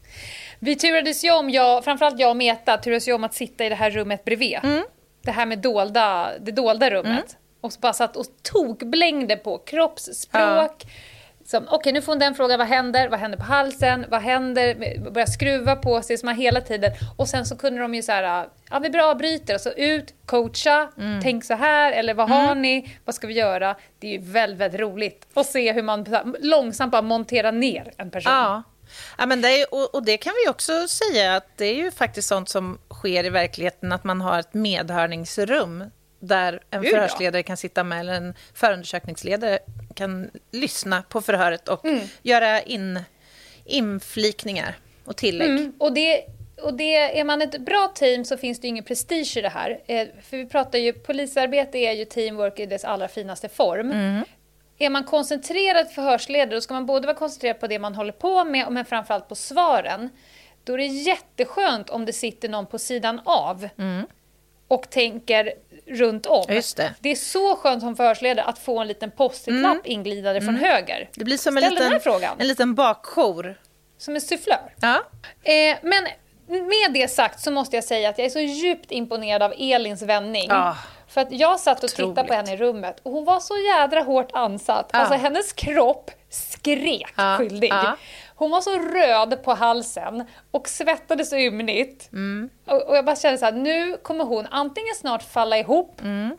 Vi turades ju om, jag, framförallt jag och Meta, turades ju om att sitta i det här rummet bredvid. Mm. Det här med dolda, det dolda rummet. Mm. Och så bara satt och tokblängde på kroppsspråk. Ja. Okej, okay, nu får hon den frågan, vad händer? Vad händer på halsen? Vad händer? Börja skruva på sig som hela tiden. Och sen så kunde de ju så här, ja vi bra bryter. Och så ut, coacha, mm. tänk så här. Eller vad mm. har ni? Vad ska vi göra? Det är ju väldigt, väldigt roligt att se hur man långsamt bara monterar ner en person. Ja. Ja, men det är, och, och det kan vi också säga att det är ju faktiskt sånt som sker i verkligheten, att man har ett medhörningsrum där en Gud, förhörsledare ja. kan sitta med, eller en förundersökningsledare kan lyssna på förhöret och mm. göra in, inflikningar och tillägg. Mm. Och, det, och det, är man ett bra team så finns det ju ingen prestige i det här. Eh, för vi pratar ju, polisarbete är ju teamwork i dess allra finaste form. Mm. Är man koncentrerad förhörsledare, då ska man både vara koncentrerad på det man håller på med, men framförallt på svaren. Då är det jätteskönt om det sitter någon på sidan av mm. och tänker runt om. Just det. Det är så skönt som förhörsledare att få en liten post-it-lapp mm. inglidade från mm. höger. Det blir som en liten, en liten bakjour. Som en sufflör. Ja. Eh, men med det sagt så måste jag säga att jag är så djupt imponerad av Elins vändning. Ja. För att jag satt och tittade på henne i rummet och hon var så jädra hårt ansatt. Ja. Alltså hennes kropp skrek ja. skyldig. Ja. Hon var så röd på halsen och svettades ymnigt. Mm. Och, och jag bara kände så här, nu kommer hon antingen snart falla ihop mm.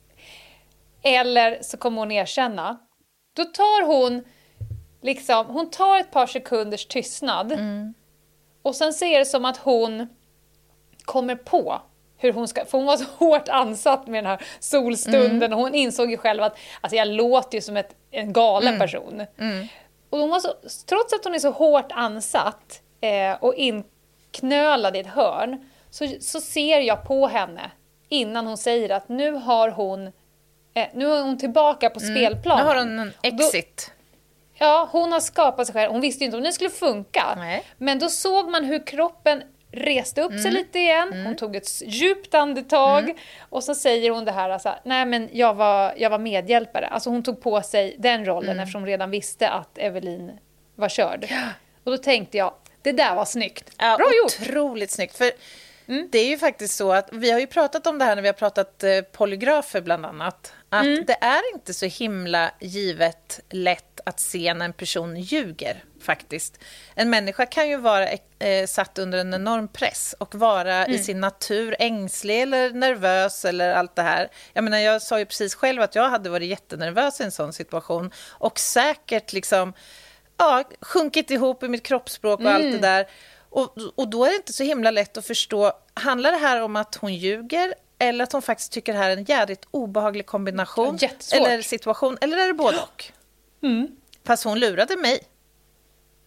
eller så kommer hon erkänna. Då tar hon liksom, hon tar ett par sekunders tystnad mm. och sen ser det som att hon kommer på hur hon ska, för hon var så hårt ansatt med den här solstunden mm. och hon insåg ju själv att alltså jag låter ju som ett, en galen mm. person. Mm. Och hon var så, trots att hon är så hårt ansatt eh, och inknölad i ett hörn så, så ser jag på henne innan hon säger att nu har hon eh, nu är hon tillbaka på mm. spelplanen. Nu har hon en exit. Då, ja, hon har skapat sig själv. Hon visste ju inte om det skulle funka. Nej. Men då såg man hur kroppen reste upp mm. sig lite igen. Mm. Hon tog ett djupt andetag. Mm. Och så säger hon det här. Alltså, nej men jag var, jag var medhjälpare. Alltså hon tog på sig den rollen mm. eftersom hon redan visste att Evelin var körd. Ja. Och då tänkte jag, det där var snyggt. Ja, bra gjort. Otroligt snyggt. För mm. det är ju faktiskt så att vi har ju pratat om det här när vi har pratat eh, polygrafer bland annat. Att mm. det är inte så himla givet lätt att se när en person ljuger faktiskt. En människa kan ju vara eh, satt under en enorm press och vara mm. i sin natur ängslig eller nervös eller allt det här. Jag menar, jag sa ju precis själv att jag hade varit jättenervös i en sån situation och säkert liksom ja, sjunkit ihop i mitt kroppsspråk och mm. allt det där. Och, och då är det inte så himla lätt att förstå, handlar det här om att hon ljuger eller att hon faktiskt tycker det här är en jävligt obehaglig kombination eller situation, eller är det både och? Mm. Fast hon lurade mig.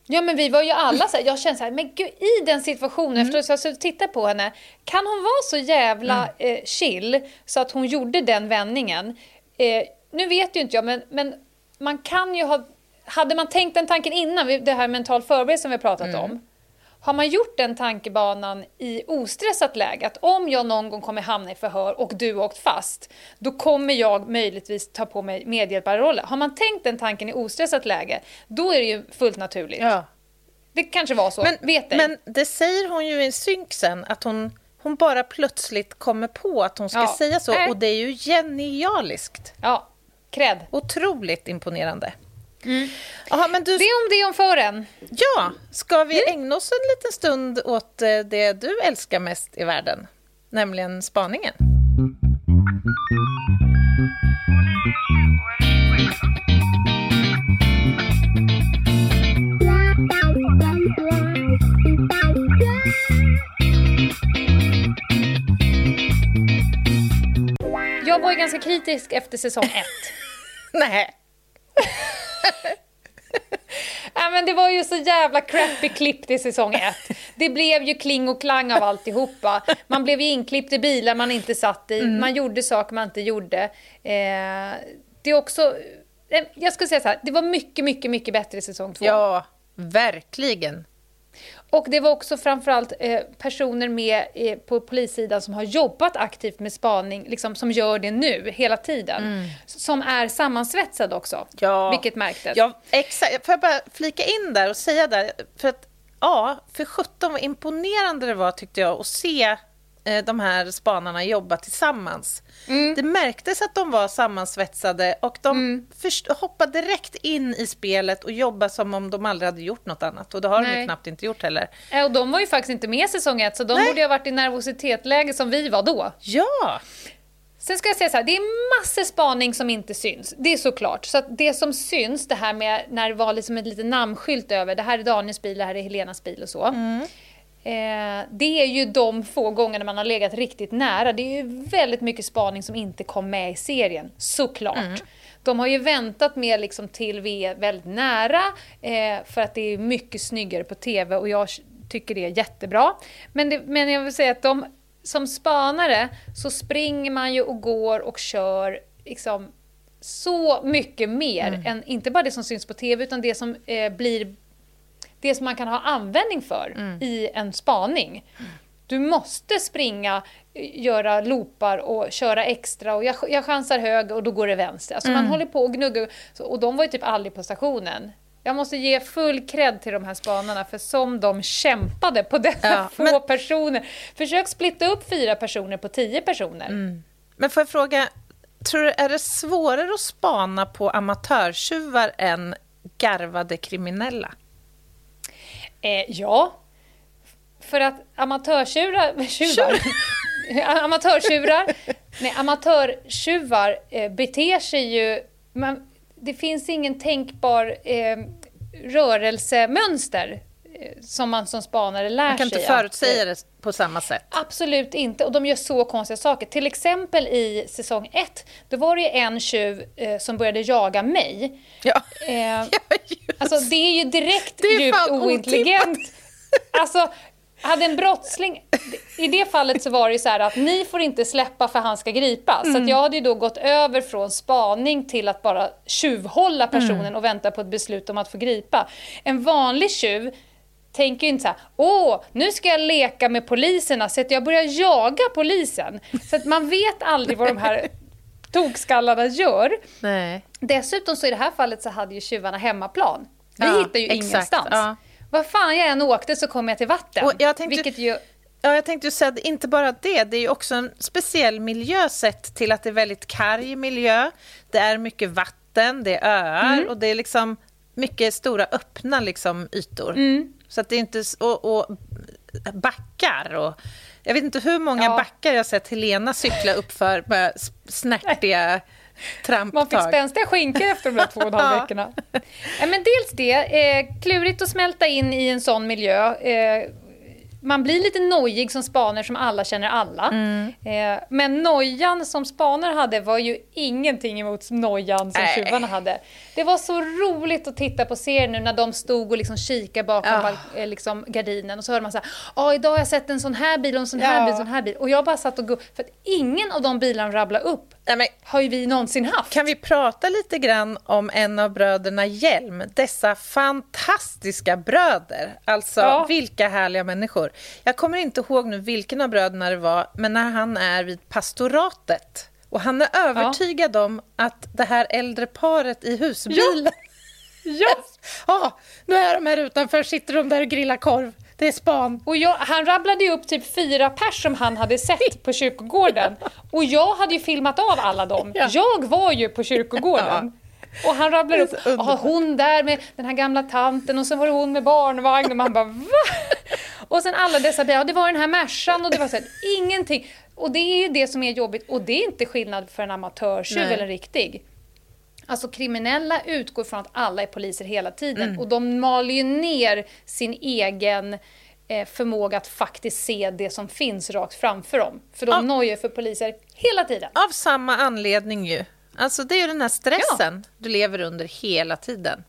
Ja, men vi var ju alla så här, jag kände så här, men gud, i den situationen, mm. efter att jag tittade på henne, kan hon vara så jävla mm. eh, chill så att hon gjorde den vändningen? Eh, nu vet ju inte jag, men, men man kan ju ha, hade man tänkt den tanken innan, det här mental förberedelse som vi har pratat mm. om, har man gjort den tankebanan i ostressat läge, att om jag någon gång kommer hamna i förhör och du åkt fast, då kommer jag möjligtvis ta på mig medhjälparroller. Har man tänkt den tanken i ostressat läge, då är det ju fullt naturligt. Ja. Det kanske var så, men, vet ej. Men det säger hon ju i synk sen, att hon, hon bara plötsligt kommer på att hon ska ja. säga så, äh. och det är ju genialiskt. Ja, cred. Otroligt imponerande. Mm. Aha, men du... Det om det om fören. Ja, ska vi mm. ägna oss en liten stund åt det du älskar mest i världen, nämligen spaningen. Jag var ju ganska kritisk efter säsong ett. Nej. Ja, men det var ju så jävla crappy klippt i säsong ett. Det blev ju kling och klang av alltihopa. Man blev ju inklippt i bilar man inte satt i. Mm. Man gjorde saker man inte gjorde. Eh, det är också... Jag ska säga så här, det var mycket, mycket, mycket bättre i säsong två. Ja, verkligen. Och det var också framförallt eh, personer med eh, på polissidan som har jobbat aktivt med spaning, liksom, som gör det nu hela tiden. Mm. Som är sammansvetsade också, ja. Vilket märktes. Ja, exakt. Får jag bara flika in där och säga där, för att ja, för sjutton vad imponerande det var tyckte jag att se eh, de här spanarna jobba tillsammans. Mm. Det märktes att de var sammansvetsade och de mm. först, hoppade direkt in i spelet och jobbade som om de aldrig hade gjort något annat. Och det har Nej. de ju knappt inte gjort heller. Och de var ju faktiskt inte med säsong ett, så de Nej. borde ju ha varit i nervositetsläge som vi var då. Ja! Sen ska jag säga så här, det är massor spaning som inte syns. Det är såklart. Så att det som syns, det här med när det var liksom ett litet namnskylt över, det här är Daniels bil, det här är Helenas bil och så. Mm. Eh, det är ju de få gångerna man har legat riktigt nära. Det är ju väldigt mycket spaning som inte kom med i serien, såklart. Mm. De har ju väntat med liksom till vi är väldigt nära, eh, för att det är mycket snyggare på tv och jag tycker det är jättebra. Men, det, men jag vill säga att de, som spanare så springer man ju och går och kör liksom så mycket mer mm. än inte bara det som syns på tv, utan det som eh, blir det som man kan ha användning för mm. i en spaning. Du måste springa, göra loopar och köra extra. Och jag, jag chansar hög och då går det vänster. Alltså mm. man håller på och gnuggar. Och de var ju typ aldrig på stationen. Jag måste ge full cred till de här spanarna. För som de kämpade på dessa ja, få men... personer. Försök splitta upp fyra personer på tio personer. Mm. Men får jag fråga, tror du är det svårare att spana på amatörtjuvar än garvade kriminella? Eh, ja, för att amatörtjurar, tjuvar, amatörtjurar, nej, amatörtjuvar eh, beter sig ju, man, det finns ingen tänkbar eh, rörelsemönster eh, som man som spanare lär sig. Man kan inte förutsäga det på samma sätt. Absolut inte, och de gör så konstiga saker. Till exempel i säsong ett, då var det en tjuv eh, som började jaga mig. Ja. Eh, ja, alltså det är ju direkt det är djupt ointelligent. Alltså, hade en brottsling, i det fallet så var det ju så här att ni får inte släppa för han ska gripas. Mm. Så att jag hade ju då gått över från spaning till att bara tjuvhålla personen mm. och vänta på ett beslut om att få gripa. En vanlig tjuv tänker ju inte så här, åh, nu ska jag leka med poliserna så att jag börjar jaga polisen. Så att man vet aldrig vad de här tokskallarna gör. Nej. Dessutom så i det här fallet så hade ju tjuvarna hemmaplan. Vi ja, hittar ju exakt, ingenstans. Ja. Vad fan jag än åkte så kom jag till vatten. Och jag tänkte, vilket ju... ja, jag tänkte ju säga att inte bara det, det är ju också en speciell miljö sett till att det är väldigt karg miljö. Det är mycket vatten, det är öar mm. och det är liksom mycket stora öppna liksom ytor. Mm. Så att det är inte och, och backar och jag vet inte hur många ja. backar jag sett Helena cykla upp för med snärtiga tramptag. Man fick spänstiga skinkor efter de där två och en halv veckorna. Ja, men dels det, eh, klurigt att smälta in i en sån miljö. Eh, man blir lite nojig som spanare som alla känner alla. Mm. Eh, men nojan som spanare hade var ju ingenting emot nojan som äh. tjuvarna hade. Det var så roligt att titta på serien nu när de stod och liksom kika bakom ja. bal- liksom gardinen. Och så hörde man så här, ja idag har jag sett en sån här bil och en sån här ja. bil och en sån här bil. Och jag bara satt och gå, för att ingen av de bilarna rabblar upp. Nej, men, har ju vi någonsin haft. Kan vi prata lite grann om en av bröderna Hjelm? Dessa fantastiska bröder. Alltså, ja. vilka härliga människor. Jag kommer inte ihåg nu vilken av bröderna det var, men när han är vid pastoratet. Och han är övertygad ja. om att det här äldre paret i husbilen... Ja, ja. ja nu är de här utanför, sitter de där och grillar korv. Det är span. Och jag, han rabblade ju upp typ fyra pers som han hade sett på kyrkogården. Och jag hade ju filmat av alla dem. Ja. Jag var ju på kyrkogården. Ja. Och han rabblade upp, ah, hon där med den här gamla tanten och så var det hon med barnvagn. Och man bara, va? Och sen alla dessa bilar, ja, det var den här Mercan och det var så här, ingenting. Och det är ju det som är jobbigt. Och det är inte skillnad för en amatörtjuv eller en riktig. Alltså kriminella utgår från att alla är poliser hela tiden. Mm. Och de maler ju ner sin egen eh, förmåga att faktiskt se det som finns rakt framför dem. För de ja. nojar för poliser hela tiden. Av samma anledning ju. Alltså det är ju den här stressen ja. du lever under hela tiden.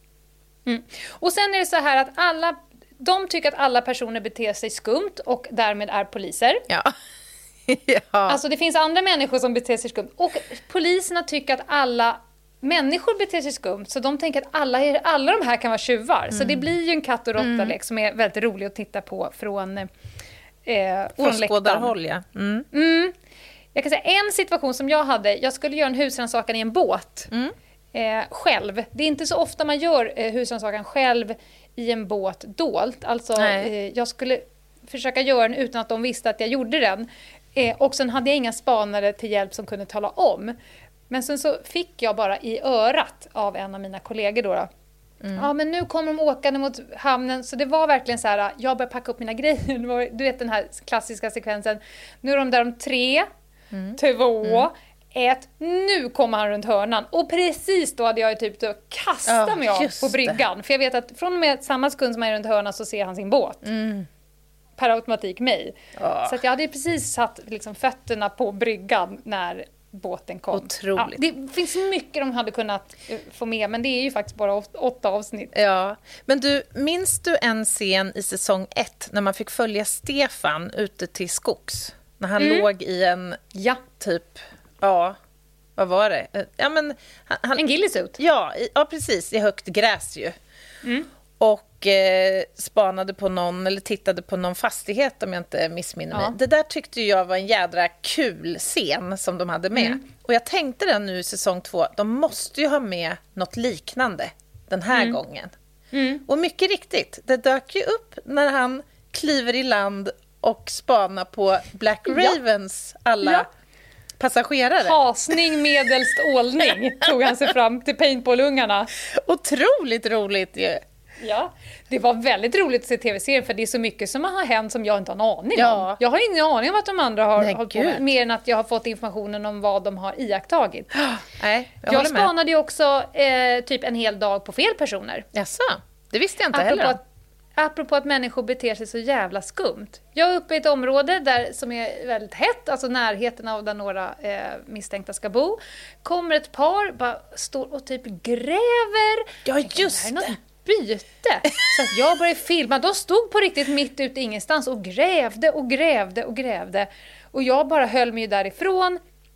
Mm. Och sen är det så här att alla, de tycker att alla personer beter sig skumt och därmed är poliser. Ja. ja. Alltså det finns andra människor som beter sig skumt. Och poliserna tycker att alla människor beter sig skumt, så de tänker att alla, alla de här kan vara tjuvar. Mm. Så det blir ju en katt och råtta-lek mm. som är väldigt rolig att titta på från eh, från läktaren. Ja. Mm. Mm. Jag kan säga en situation som jag hade. Jag skulle göra en husrannsakan i en båt mm. eh, själv. Det är inte så ofta man gör eh, husrannsakan själv i en båt dolt. Alltså eh, jag skulle försöka göra den utan att de visste att jag gjorde den. Eh, och sen hade jag inga spanare till hjälp som kunde tala om. Men sen så fick jag bara i örat av en av mina kollegor då. då. Mm. Ja, men nu kommer de åkande mot hamnen. Så det var verkligen så här, jag började packa upp mina grejer. Du vet den här klassiska sekvensen. Nu är de där om tre, mm. två, mm. ett. Nu kommer han runt hörnan. Och precis då hade jag typ då kastat oh, mig av på bryggan. Det. För jag vet att från och med samma sekund som jag är runt hörnan så ser han sin båt. Mm. Per automatik mig. Oh. Så att jag hade precis satt liksom fötterna på bryggan när båten kom. Otroligt. Ja, det finns mycket de hade kunnat få med, men det är ju faktiskt bara åt, åtta avsnitt. Ja, men du, minns du en scen i säsong ett när man fick följa Stefan ute till skogs? När han mm. låg i en, ja, typ, ja, vad var det? Ja, men, han, han, en gillisut? Ja, i, ja, precis, i högt gräs ju. Mm. Och eh, spanade på någon, eller tittade på någon fastighet om jag inte missminner mig. Ja. Det där tyckte jag var en jädra kul scen som de hade med. Mm. Och jag tänkte den nu i säsong två, de måste ju ha med något liknande den här mm. gången. Mm. Och mycket riktigt, det dök ju upp när han kliver i land och spanar på Black Ravens ja. alla ja. passagerare. Hasning medelst ålning tog han sig fram till paintballungarna. Otroligt roligt ju. Ja, det var väldigt roligt att se tv-serien för det är så mycket som har hänt som jag inte har en aning ja. om. Jag har ingen aning om vad de andra har Nej, hållit på med, mer än att jag har fått informationen om vad de har iakttagit. Nej, jag jag spanade ju också eh, typ en hel dag på fel personer. Jaså, det visste jag inte apropå heller. Att, apropå att människor beter sig så jävla skumt. Jag är uppe i ett område där, som är väldigt hett, alltså närheten av där några eh, misstänkta ska bo. Kommer ett par, bara står och typ gräver. Ja, just det. Byte. Så att jag började filma. De stod på riktigt mitt ute ingenstans och grävde och grävde och grävde. Och jag bara höll mig därifrån.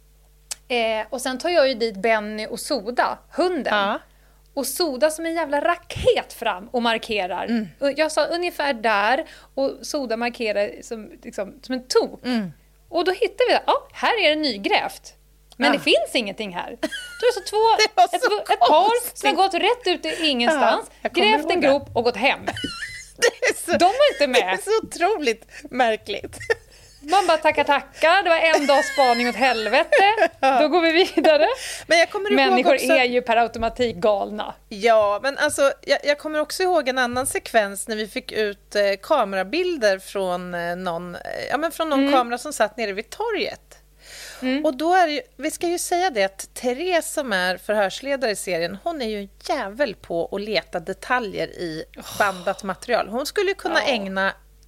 Eh, och sen tar jag ju dit Benny och Soda, hunden. Ja. Och Soda som en jävla raket fram och markerar. Mm. Jag sa ungefär där och Soda markerar som, liksom, som en tok. Mm. Och då hittade vi, ja, här är det nygrävt. Men ja. det finns ingenting här. Då är det så två, det så ett, ett par som har gått rätt ut i ingenstans, ja, grävt en grop och gått hem. Det är så, de var inte med. Det är så otroligt märkligt. Man bara tackar tackar. Det var en dags spaning åt helvete. Ja. Då går vi vidare. Men jag kommer Människor också... är ju per automatik galna. Ja, men alltså jag, jag kommer också ihåg en annan sekvens när vi fick ut eh, kamerabilder från eh, någon, eh, ja, men från någon mm. kamera som satt nere vid torget. Mm. Och då är det ju, vi ska ju säga det att Therese som är förhörsledare i serien, hon är ju en jävel på att leta detaljer i bandat material. Hon skulle ju kunna ja. ägna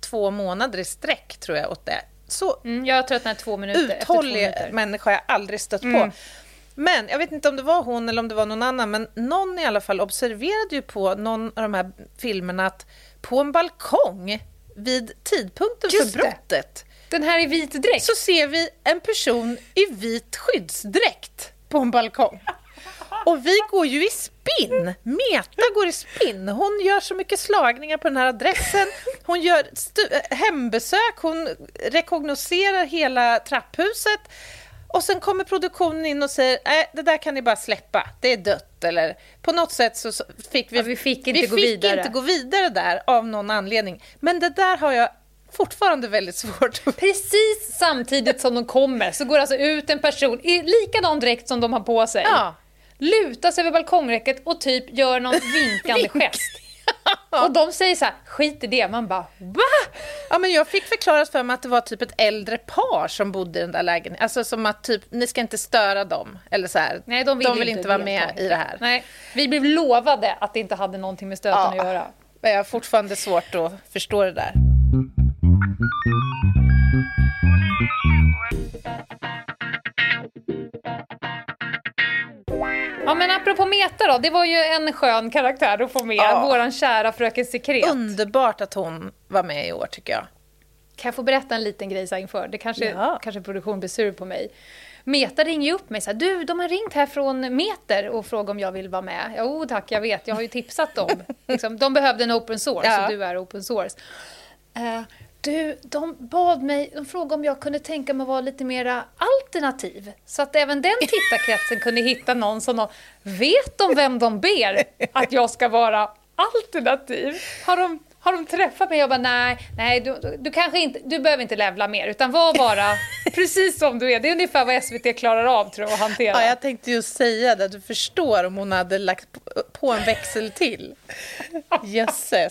två månader i sträck tror jag åt det. Så mm, jag tröttnade två minuter. uthållig efter två minuter. människa jag aldrig stött Mm. på. Men jag vet inte om det var hon eller om det var någon annan, men någon i alla fall observerade ju på någon av de här filmerna att på en balkong vid tidpunkten Just för brottet Den här i vit dräkt. så ser vi en person i vit skyddsdräkt på en balkong. Och vi går ju i spinn. Meta går i spinn. Hon gör så mycket slagningar på den här adressen. Hon gör stu- hembesök. Hon rekognoserar hela trapphuset. Och sen kommer produktionen in och säger nej, det där kan ni bara släppa. Det är dött. Eller på något sätt så fick vi, ja, vi fick inte vi gå fick vidare. inte gå vidare där av någon anledning. Men det där har jag fortfarande väldigt svårt. Precis samtidigt som de kommer så går alltså ut en person i likadan dräkt som de har på sig. Ja. Lutar sig över balkongräcket och typ gör någon vinkande gest. Och de säger så här, skit i det. Man bara, va? Ja, men jag fick förklarat för mig att det var typ ett äldre par som bodde i den där lägenheten. Alltså som att typ, ni ska inte störa dem. Eller så här. Nej, de vill, de vill inte, inte vara delta. med i det här. Nej, vi blev lovade att det inte hade någonting med stöten Ja. att göra. Men jag har fortfarande svårt att förstå det där. Ja, men apropå Meta då, det var ju en skön karaktär att få med, Ja. våran kära fröken Sekret. Underbart att hon var med i år tycker jag. Kan jag få berätta en liten grej så här inför? Det kanske, Ja. kanske produktion blir sur på mig. Meta ringer ju upp mig så här, du, de har ringt här från Meter och frågar om jag vill vara med. Jo tack, jag vet, jag har ju tipsat dem. liksom, de behövde en open source, Ja. och du är open source. Uh, du, de bad mig, de frågade om jag kunde tänka mig att vara lite mera alternativ. Så att även den tittarkretsen kunde hitta någon som de, vet de vem de ber att jag ska vara alternativ? Har de, har de träffat mig? Jag bara, nej, nej du, du, du kanske inte, du behöver inte levla mer, utan var bara precis som du är. Det är ungefär vad S V T klarar av, tror jag, att hantera. Ja, jag tänkte ju säga det. Du förstår om hon hade lagt på- på en växel till. Jösses.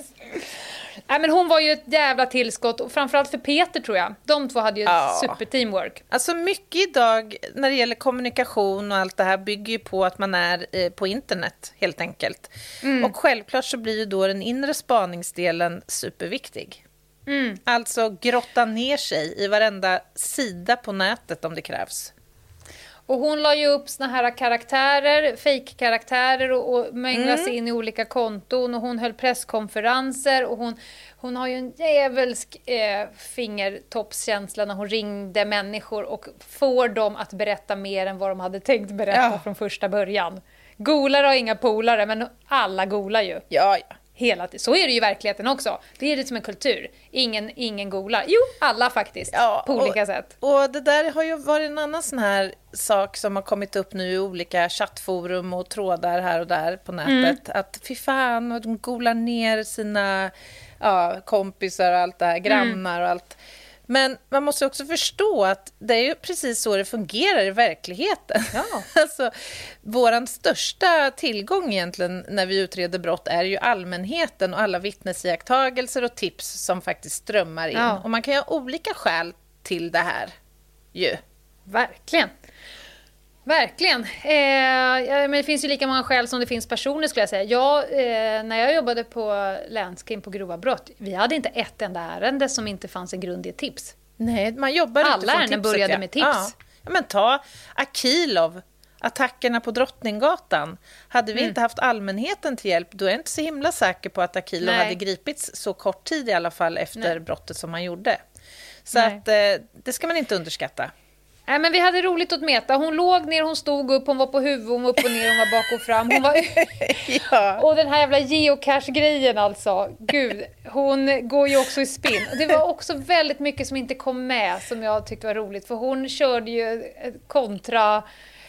Nej, men hon var ju ett jävla tillskott, och framförallt för Peter tror jag. De två hade ju ett Ja. super-teamwork. Alltså mycket idag när det gäller kommunikation och allt det här bygger ju på att man är eh, på internet helt enkelt. Mm. Och självklart så blir ju då den inre spaningsdelen superviktig. Mm. Alltså grotta ner sig i varenda sida på nätet om det krävs. Och hon la ju upp såna här karaktärer, fake-karaktärer och, och mänglas Mm. in i olika konton, och hon höll presskonferenser, och hon, hon har ju en djävulsk eh, fingertoppskänsla när hon ringde människor och får dem att berätta mer än vad de hade tänkt berätta Ja. från första början. Golare har inga polare, men alla golar ju. Ja, ja. Hela tiden. Så är det ju i verkligheten också. Det är det som en kultur. Ingen, ingen golar. Jo, alla faktiskt. Ja, på olika och, sätt. Och det där har ju varit en annan sån här sak som har kommit upp nu i olika chattforum och trådar här och där på nätet. Mm. Att fy fan, och de golar ner sina ja, kompisar och allt det här, grannar och allt. Men man måste också förstå att det är ju precis så det fungerar i verkligheten. Ja. Alltså, våran största tillgång egentligen när vi utreder brott är ju allmänheten och alla vittnesiakttagelser och tips som faktiskt strömmar in. Ja. Och man kan ju ha olika skäl till det här ju. Verkligen. Verkligen. Eh, ja, men det finns ju lika många skäl som det finns personer, skulle jag säga. Jag, eh, när jag jobbade på länskrim på grova brott, vi hade inte ett enda ärende som inte fanns en grund i ett tips. Nej, man jobbar Alla utifrån ärenden tipset, började ja. med tips. Ja. Ja, men ta Akilov, attackerna på Drottninggatan. Hade vi Mm. inte haft allmänheten till hjälp, då är jag inte så himla säker på att Akilov Nej. hade gripits så kort tid i alla fall efter Nej. brottet som han gjorde. Så Nej. att eh, det ska man inte underskatta. Nej, men vi hade roligt åt Meta. Hon låg ner, hon stod upp, hon var på huvudet, hon var upp och ner, hon var bak och fram. Hon var... Ja. Och den här jävla geocache-grejen alltså. Gud, hon går ju också i spinn. Det var också väldigt mycket som inte kom med som jag tyckte var roligt. För hon körde ju ett kontra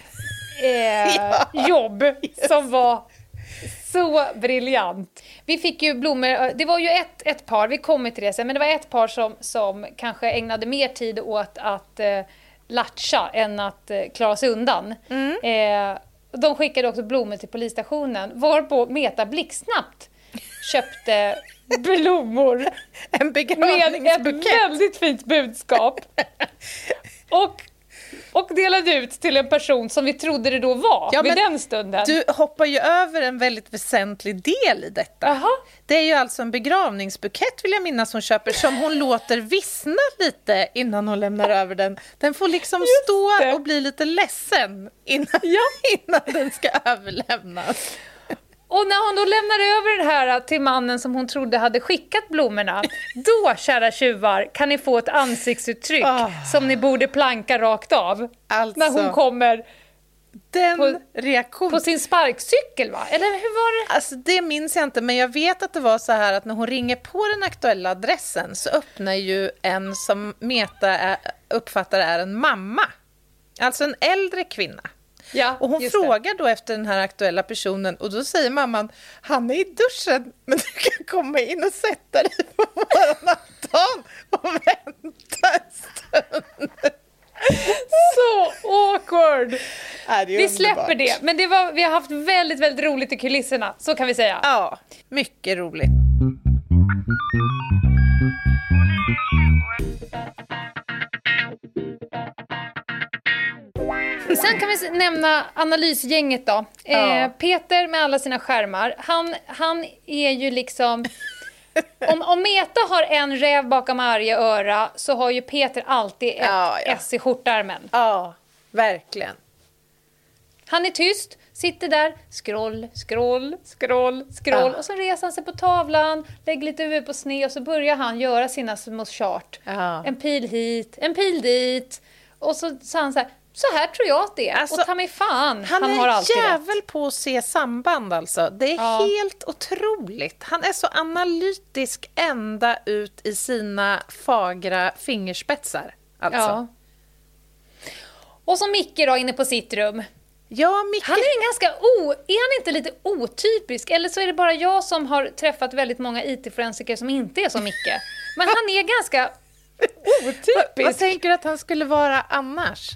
eh, Ja. jobb som var så briljant. Vi fick ju blommor, det var ju ett, ett par, vi kommer till det sen, men det var ett par som, som kanske ägnade mer tid åt att eh, latcha än att eh, klara sig undan. Mm. Eh, de skickade också blommor till polisstationen, varpå Meta blixtsnabbt köpte blommor En med ett begravningsbukett. väldigt fint budskap. Och och delade ut till en person som vi trodde det då var Ja, vid men den stunden. Du hoppar ju över en väldigt väsentlig del i detta. Aha. Det är ju alltså en begravningsbukett, vill jag minnas, hon köper, som hon låter vissna lite innan hon lämnar över den. Den får liksom Just stå det. och bli lite ledsen innan, Ja. innan den ska överlämnas. Och när hon då lämnar över det här till mannen som hon trodde hade skickat blommorna, då, kära tjuvar, kan ni få ett ansiktsuttryck Ah. som ni borde planka rakt av. Alltså, När hon kommer den på- reaktion... på sin sparkcykel, va? Eller hur var det? Alltså det minns jag inte, men jag vet att det var så här att när hon ringer på den aktuella adressen så öppnar ju en som Meta är, uppfattar är en mamma. Alltså en äldre kvinna. Ja, Och hon just det. frågar då efter den här aktuella personen och då säger mamman, han är i duschen men du kan komma in och sätta dig på våran altan och vänta en stund. Så awkward! Ja, det är Vi släpper underbart. det, men det var, vi har haft väldigt, väldigt roligt i kulisserna, så kan vi säga. Ja, mycket roligt. Sen kan vi s- nämna analysgänget då. Ja. Eh, Peter med alla sina skärmar, han, han är ju liksom... Om, om Meta har en räv bakom varje öra så har ju Peter alltid ett Ja, ja. S i skjortärmen. Ja, verkligen. Han är tyst, sitter där, scroll, scroll, scroll, scroll. Ja. Och så reser han sig på tavlan, lägger lite huvud på sned och så börjar han göra sina små chart. Ja. En pil hit, en pil dit. Och så sa han så här, så här tror jag att det är. Alltså, och ta mig fan, han, Han, har är alltid rätt. jävel på att se samband alltså. Det är Ja. helt otroligt. Han är så analytisk ända ut i sina fagra fingerspetsar. Alltså. Ja. Och så Micke då inne på sitt rum. Ja, Micke... Han är en ganska o... Är han inte lite otypisk? Eller så är det bara jag som har träffat väldigt många I T-forensiker som inte är som Micke. Men han är ganska otypisk. Vad tänker du att han skulle vara annars?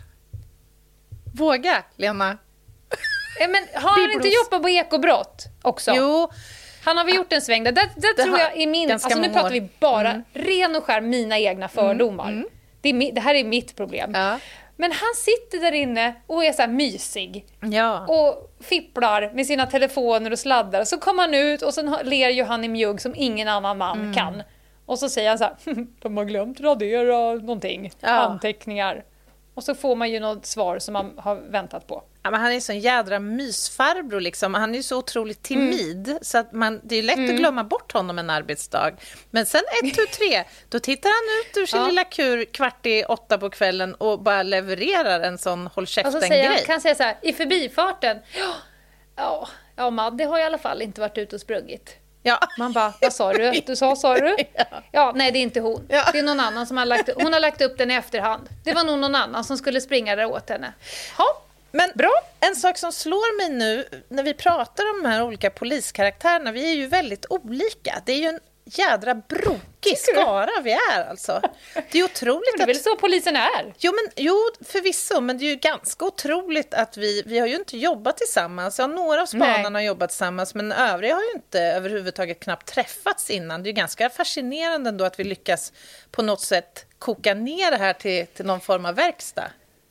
Våga, Lena. Eh, Men har han Bibros. inte jobbat på ekobrott också? Jo, Han har väl gjort en sväng där. Det, det, Det tror har- jag är min... ganska Alltså nu många pratar år. vi bara ren och skär mina egna fördomar. Det, är, mi- det här är mitt problem. Ja. Men han sitter där inne och är så här mysig. ja. Och fipplar med sina telefoner och sladdar. Så kommer han ut och sen har- ler ju han i mjugg som ingen annan man Mm. kan. Och så säger han så här, de har glömt radera någonting, Ja. anteckningar. Och så får man ju något svar som man har väntat på. Ja, men han är så en jädra mysfarbror liksom. Han är ju så otroligt timid så att man, det är lätt att glömma bort honom en arbetsdag. Men sen ett, tu, tre, då tittar han ut ur sin Ja. lilla kur kvart i åtta på kvällen och bara levererar en sån håll Och så säger käften-grej. han, kan säga så här, i förbifarten, ja, ja, ja Madde har i alla fall inte varit ute och sprungit. Ja. Man bara, vad sa du? Du sa, sa du? Ja. Ja, nej det är inte hon. Ja. Det är någon annan som har lagt, hon har lagt upp den i efterhand. Det var nog någon annan som skulle springa där åt henne. Ja, Men bra. en sak som slår mig nu när vi pratar om de här olika poliskaraktärerna, vi är ju väldigt olika. Det är ju en jädra brokig Tycker du? skara vi är alltså. Det är otroligt Det är väl att... så polisen är? Jo, men, jo, förvisso, men det är ju ganska otroligt att vi, vi har ju inte jobbat tillsammans. Ja, några av spanarna Nej. har jobbat tillsammans, men övriga har ju inte överhuvudtaget knappt träffats innan. Det är ju ganska fascinerande ändå att vi lyckas på något sätt koka ner det här till, till någon form av verkstad.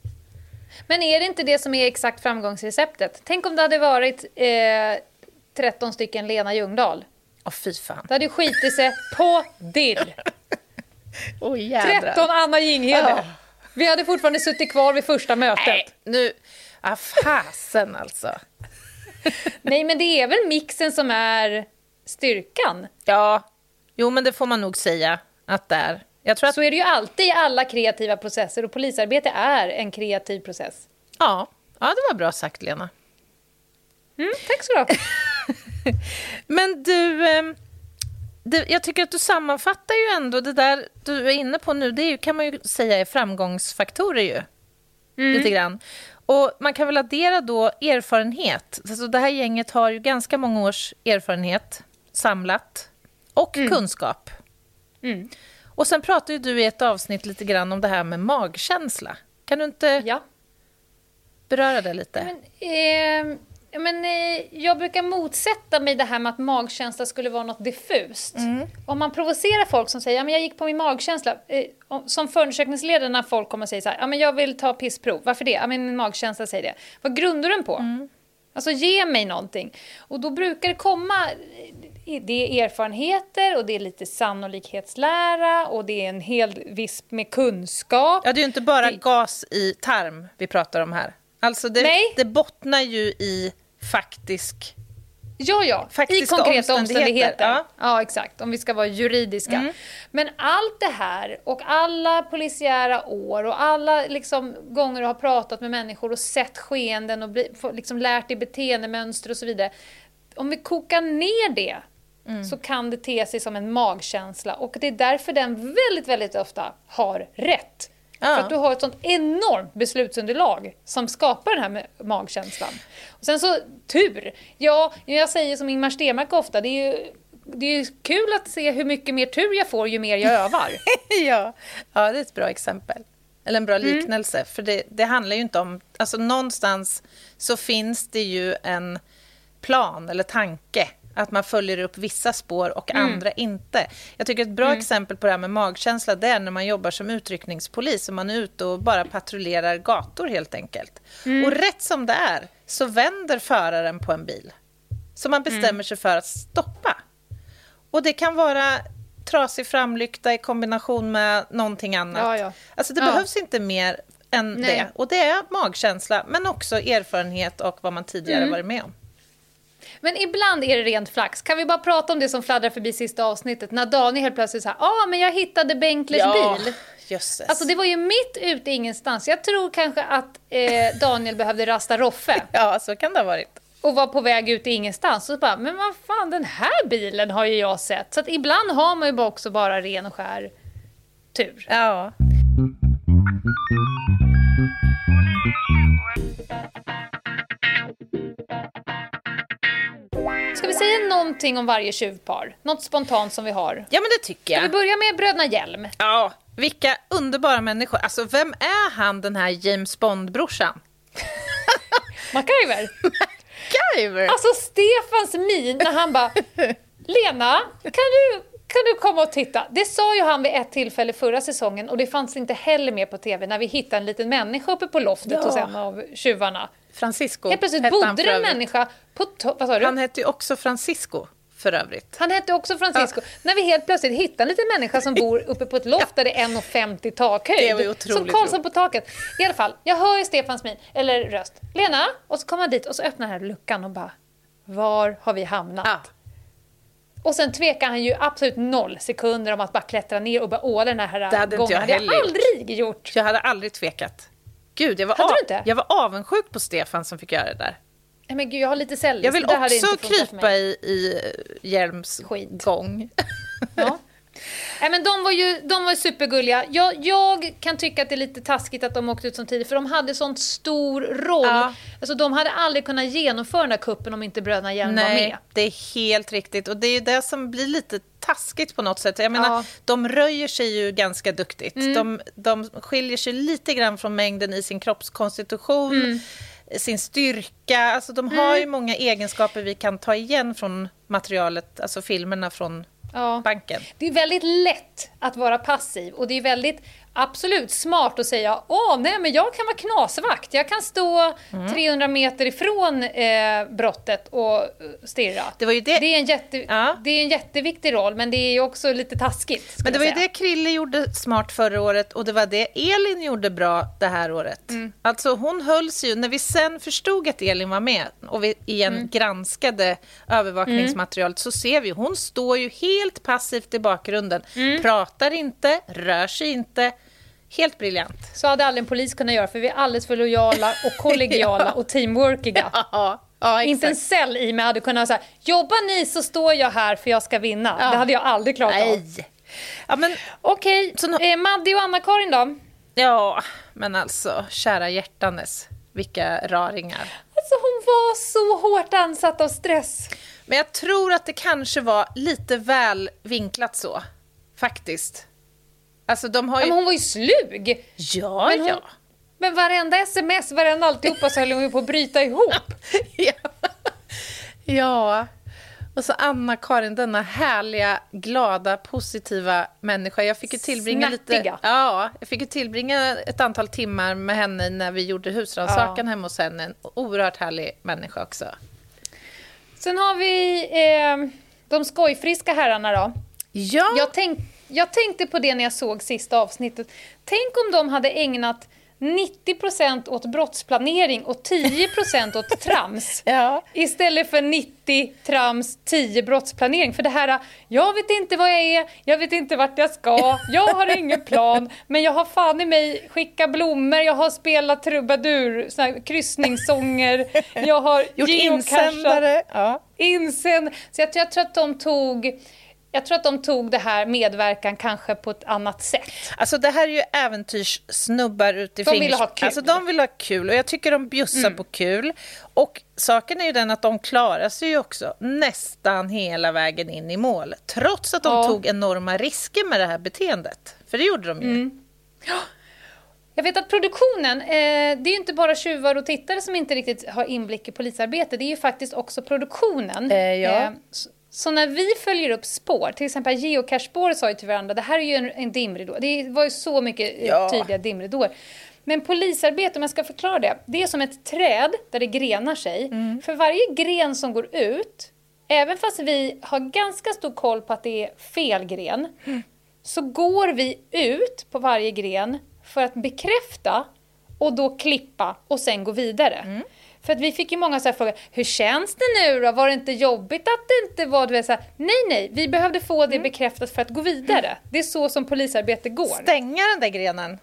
Men är det inte det som är exakt framgångsreceptet? Tänk om det hade varit eh, tretton stycken Lena Ljungdahl. Åh, fy fan. Det hade ju skitit sig på dill. Åh, jädrar. tretton Anna Jinghede. Ah. Vi hade fortfarande suttit kvar vid första mötet. Nej, nu... Ah, fasen alltså. Nej, men det är väl mixen som är styrkan. Ja, jo, men det får man nog säga att det är. Jag tror att... Så är det ju alltid i alla kreativa processer och polisarbete är en kreativ process. Ja, ja, det var bra sagt, Lena. Mm, tack så du ha. Men du, eh, det, jag tycker att du sammanfattar ju ändå det där du är inne på nu. Det är ju, kan man ju säga är framgångsfaktorer ju. Mm. Lite grann. Och man kan väl addera då erfarenhet. Alltså det här gänget har ju ganska många års erfarenhet samlat. Och kunskap. Mm. Och sen pratar ju du i ett avsnitt lite grann om det här med magkänsla. Kan du inte Ja. beröra det lite? Men, eh, Men, eh, jag brukar motsätta mig det här med att magkänsla skulle vara något diffust. Mm. Om man provocerar folk som säger, ja, men jag gick på min magkänsla. Eh, som förundersökningsledare när folk kommer och säger så här, ja, men jag vill ta pissprov. Varför det? Ja, men min magkänsla säger det. Vad grundar den på? Mm. Alltså ge mig någonting. Och då brukar det komma, det är erfarenheter och det är lite sannolikhetslära och det är en hel viss med kunskap. Ja, det är ju inte bara det... gas i tarm vi pratar om här. Alltså det, det bottnar ju i faktisk Ja, ja, i konkreta omständigheter. omständigheter. Ja. ja, exakt. Om vi ska vara juridiska. Mm. Men allt det här och alla polisiära år och alla liksom, gånger du har pratat med människor och sett skeenden och bli, liksom, lärt dig beteendemönster och så vidare. Om vi kokar ner det mm. så kan det te sig som en magkänsla. Och det är därför den väldigt, väldigt ofta har rätt. Ja. För att du har ett sånt enormt beslutsunderlag som skapar den här med magkänslan. Och sen så, tur. Ja, jag säger som Ingmar Stenmark ofta, det är ju, det är ju kul att se hur mycket mer tur jag får ju mer jag övar. ja. ja, det är ett bra exempel. Eller en bra liknelse. Mm. För det, det handlar ju inte om... Alltså någonstans så finns det ju en plan eller tanke att man följer upp vissa spår och mm. andra inte. Jag tycker ett bra mm. exempel på det här med magkänsla, det är när man jobbar som utryckningspolis och man är ute och bara patrullerar gator helt enkelt. Mm. Och rätt som det är så vänder föraren på en bil. Så man bestämmer mm. sig för att stoppa. Och det kan vara trasig framlykta i kombination med någonting annat. Ja, ja. Alltså det ja. behövs inte mer än Nej. det. Och det är magkänsla, men också erfarenhet och vad man tidigare mm. varit med om. Men ibland är det rent flax. Kan vi bara prata om det som fladdrar förbi sista avsnittet? När Daniel helt plötsligt säger, ja ah, men jag hittade Benklers ja, bil. Jösses. Alltså det var ju mitt ute ingenstans. Jag tror kanske att eh, Daniel behövde rasta Roffe. Ja, så kan det ha varit. Och var på väg ut i ingenstans. Och så bara, men vad fan, den här bilen har ju jag sett. Så att ibland har man ju också bara ren och skär tur. Ja. Ska vi säga någonting om varje tjuvpar? Något spontant som vi har? Ja, men det tycker jag. Ska vi börja med bröderna Hjelm? Ja, vilka underbara människor. Alltså, vem är han, den här James Bond-brorsan? MacGyver. MacGyver. Alltså, Stefans min när han bara, Lena, kan du, kan du komma och titta? Det sa ju han vid ett tillfälle förra säsongen och det fanns inte heller med på tv när vi hittade en liten människa uppe på loftet ja. hos en av tjuvarna. Francisco. Helt plötsligt bodde en människa på to- vad sa du? Han hette ju också Francisco för övrigt. Han hette också Francisco. Ja. När vi helt plötsligt hittar en liten människa som bor uppe på ett loft ja. där det är en komma femtio takhöjd. Det var ju otroligt. Som Karlsson på taket. I alla fall, jag hör ju Stefans min, eller röst. Lena, och så kommer han dit och så öppnar den här luckan och bara, var har vi hamnat? Ja. Och sen tvekar han ju absolut noll sekunder om att bara klättra ner och bara åla den här det hade gången. Inte jag det hade jag aldrig gjort. Jag hade aldrig tvekat. Gud, jag var, av, jag var avundsjuk på Stefan som fick göra det där. Nej, men gud, jag har lite cellist. Jag vill det också krypa i, i Hjelms skit. Gång. Ja. Nej, men de var ju de var supergulliga. Jag, jag kan tycka att det är lite taskigt att de åkte ut som tidigt, för de hade sån stor roll. Ja. Alltså, de hade aldrig kunnat genomföra den här kuppen om inte bröderna Hjelm var med. Nej, det är helt riktigt. Och det är ju det som blir lite taskigt på något sätt. Jag menar, ja. de röjer sig ju ganska duktigt. Mm. De, de skiljer sig lite grann från mängden i sin kroppskonstitution. Mm. Sin styrka, alltså de har mm. ju många egenskaper vi kan ta igen från materialet, alltså filmerna från ja. banken. Det är väldigt lätt att vara passiv och det är väldigt absolut smart att säga, åh nej men jag kan vara knasvakt, jag kan stå mm. trehundra meter ifrån eh, brottet och stirra. Det, var ju det... Det, är en jätte... ja. det är en jätteviktig roll, men det är ju också lite taskigt. Men det var säga. ju det Krille gjorde smart förra året och det var det Elin gjorde bra det här året. Mm. Alltså hon hölls ju, när vi sen förstod att Elin var med och vi igen mm. granskade övervakningsmaterialet mm. så ser vi, hon står ju helt passivt i bakgrunden, mm. pratar inte, rör sig inte. Helt briljant. Så hade aldrig en polis kunnat göra, för vi är alldeles för lojala och kollegiala ja. och teamworkiga. Ja, ja, inte en cell i mig hade kunnat säga, jobbar ni så står jag här för jag ska vinna. Ja. Det hade jag aldrig klarat Nej. av. Ja, men, okej, okay. no- eh, Maddi och Anna-Karin då? Ja, men alltså, kära hjärtanes, vilka raringar. Alltså hon var så hårt ansatt av stress. Men jag tror att det kanske var lite väl vinklat så, faktiskt. Alltså de har ju... Men hon var ju slug. Ja, men hon, ja. Men varenda sms, varenda alltihopa så höll hon på att bryta ihop. ja. ja. Och så Anna-Karin, denna härliga, glada, positiva människa. Jag fick ju tillbringa Snärtiga. lite... Ja, jag fick ju tillbringa ett antal timmar med henne när vi gjorde husrannsakan ja. hemma hos henne. En oerhört härlig människa också. Sen har vi eh, de skojfriska herrarna då. Ja. Jag, tänk, jag tänkte på det när jag såg sista avsnittet. Tänk om de hade ägnat nittio procent åt brottsplanering och tio procent åt trams. ja. Istället för nittio trams, tio brottsplanering. För det här, jag vet inte vad jag är, jag vet inte vart jag ska, jag har ingen plan, men jag har fan i mig skickat blommor, jag har spelat trubadur, såna här kryssningssånger, jag har gjort insändare. Ja. Insänd. Så jag, jag tror att de tog... Jag tror att de tog det här medverkan kanske på ett annat sätt. Alltså det här är ju äventyrssnubbar ut i De vill ha kul. Alltså de vill ha kul och jag tycker de bjussar mm. på kul. Och saken är ju den att de klarar sig ju också nästan hela vägen in i mål. Trots att de ja. tog enorma risker med det här beteendet. För det gjorde de ju. Mm. Ja. Jag vet att produktionen, eh, det är ju inte bara tjuvar och tittare som inte riktigt har inblick i polisarbete. Det är ju faktiskt också produktionen. Eh, ja. Eh, så, Så när vi följer upp spår, till exempel geocache-spår sa ju till varandra, det här är ju en, en dimridå. Det var ju så mycket ja. tydliga dimridåer. Men polisarbete, om jag ska förklara det, det är som ett träd där det grenar sig. Mm. För varje gren som går ut, även fast vi har ganska stor koll på att det är fel gren, mm. så går vi ut på varje gren för att bekräfta och då klippa och sen gå vidare. Mm. För att vi fick ju många så här frågor, hur känns det nu då? Var det inte jobbigt att det inte var, du vet, så här, nej nej, vi behövde få det bekräftat för att gå vidare. Mm. Det är så som polisarbete går. Stänga den där grenen.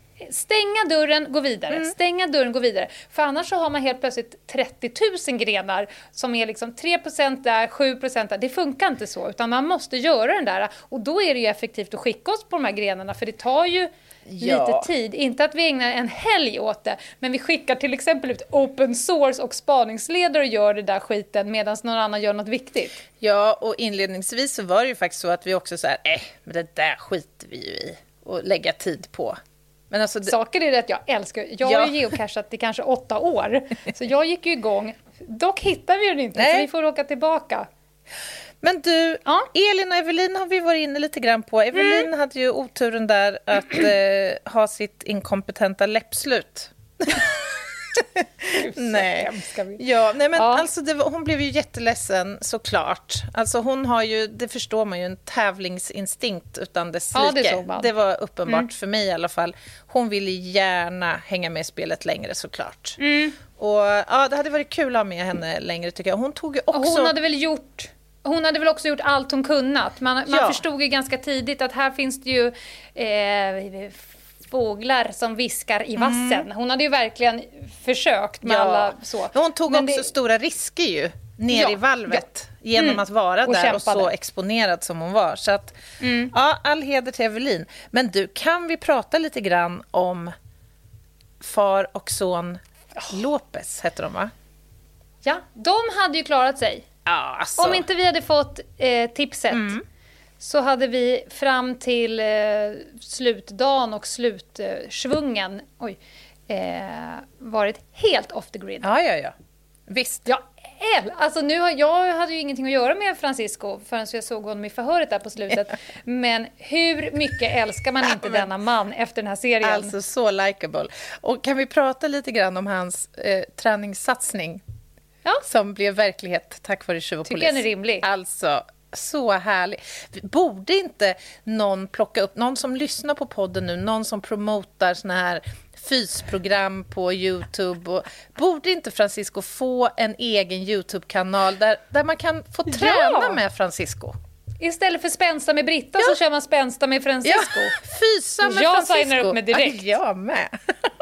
Stänga dörren, gå vidare. Mm. Stänga dörren, gå vidare. För annars så har man helt plötsligt trettio tusen grenar som är liksom tre procent där, sju procent där. Det funkar inte så, utan man måste göra den där. Och då är det ju effektivt att skicka oss på de här grenarna, för det tar ju ja. lite tid. Inte att vi ägnar en helg åt det, men vi skickar till exempel ut open source och spaningsledare och gör det där skiten medan någon annan gör något viktigt. Ja, och inledningsvis så var det ju faktiskt så att vi också så här, eh, men det där skiter vi ju i och lägga tid på. Men alltså det... Saker är det att jag älskar. Jag ja. har ju geocachat i kanske åtta år. Så jag gick ju igång. Dock hittar vi den inte, Nej. så vi får åka tillbaka. Men du, ja? Elin och Evelin har vi varit inne lite grann på. Evelin mm. hade ju oturen där att eh, ha sitt inkompetenta läppslut. nej. Ja, nej men ja. alltså det, hon blev ju jätteledsen såklart. Alltså hon har ju, det förstår man ju, en tävlingsinstinkt utan dess like. Ja, det, det var uppenbart mm. för mig i alla fall. Hon ville gärna hänga med i spelet längre såklart. Mm. Och ja, det hade varit kul att ha med henne längre tycker jag. Hon tog ju också... Hon hade väl gjort... Hon hade väl också gjort allt hon kunnat. Man, man ja. förstod ju ganska tidigt att här finns det ju eh, fåglar som viskar i vassen. Mm. Hon hade ju verkligen försökt med ja. alla så. Men hon tog Men också det... stora risker ju ner ja. i valvet ja. genom mm. att vara och där kämpade. Och så exponerad som hon var. Så att, mm. ja, all heder till Evelin. Men du, kan vi prata lite grann om far och son Lopez, heter de va? Ja, de hade ju klarat sig. Ja, alltså. Om inte vi hade fått eh, tipset mm. så hade vi fram till eh, slutdagen och slutsvungen oj, eh, varit helt off the grid. Ja, ja, ja. Visst. Ja, alltså nu har, jag hade ju ingenting att göra med Francisco förrän jag såg honom i förhöret där på slutet. Men hur mycket älskar man inte denna man efter den här serien? Alltså så likeable. Och kan vi prata lite grann om hans eh, träningssatsning? Ja. Som blev verklighet tack vare Tjuv och Tycker polis. jag är rimlig. Alltså, så härligt. Borde inte någon plocka upp, någon som lyssnar på podden nu, någon som promotar såna här fysprogram på YouTube. Och, borde inte Francisco få en egen YouTube-kanal där, där man kan få träna ja. med Francisco? Istället för spänsta med Britta ja. så kör man spänsta med Francisco. Ja, fysa med jag Francisco. Jag signar upp med direkt. Ja, jag med.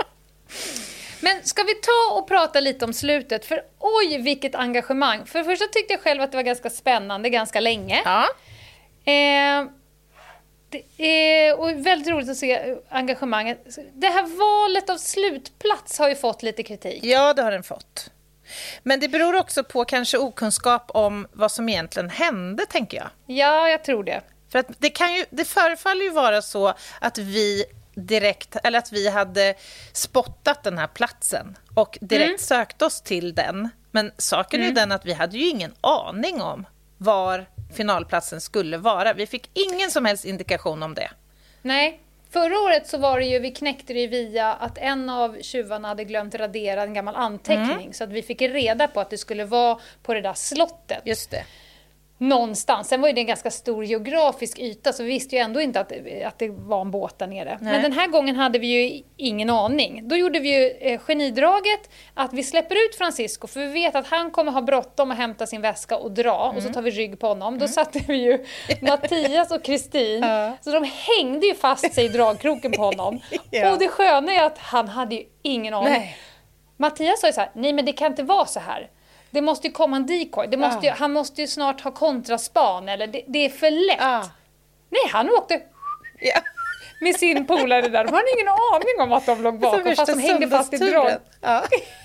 Men ska vi ta och prata lite om slutet? För oj, vilket engagemang. För först så tyckte jag själv att det var ganska spännande ganska länge. Ja. Eh, det är, och väldigt roligt att se engagemanget. Det här valet av slutplats har ju fått lite kritik. Ja, det har den fått. Men det beror också på kanske okunskap om vad som egentligen hände, tänker jag. Ja, jag tror det. För att det, kan ju, det förefaller ju vara så att vi direkt, eller att vi hade spottat den här platsen och direkt mm. sökt oss till den. Men saken mm. är den att vi hade ju ingen aning om var finalplatsen skulle vara. Vi fick ingen som helst indikation om det. Nej, förra året så var det ju, vi knäckte det via att en av tjuvarna hade glömt radera en gammal anteckning. Mm. Så att vi fick reda på att det skulle vara på det där slottet. Just det. Någonstans. Sen var ju det en ganska stor geografisk yta, så vi visste ju ändå inte att, att det var en båt där nere. Nej. Men den här gången hade vi ju ingen aning. Då gjorde vi ju eh, genidraget att vi släpper ut Francisco, för vi vet att han kommer ha bråttom att hämta sin väska och dra, mm. och så tar vi rygg på honom. Mm. Då satte vi ju Mattias och Kristin, uh. så de hängde ju fast sig i dragkroken på honom. Ja. Och det sköna är att han hade ju ingen aning. Nej. Mattias sa ju så här: nej men det kan inte vara så här. Det måste ju komma en decoy. Det måste ju, ah. Han måste ju snart ha kontraspan. Eller det, det är för lätt. Ah. Nej, han åkte yeah. med sin polare där. De hade ingen aning om att de låg bakom. Fast de hängde fast i drag. Ah.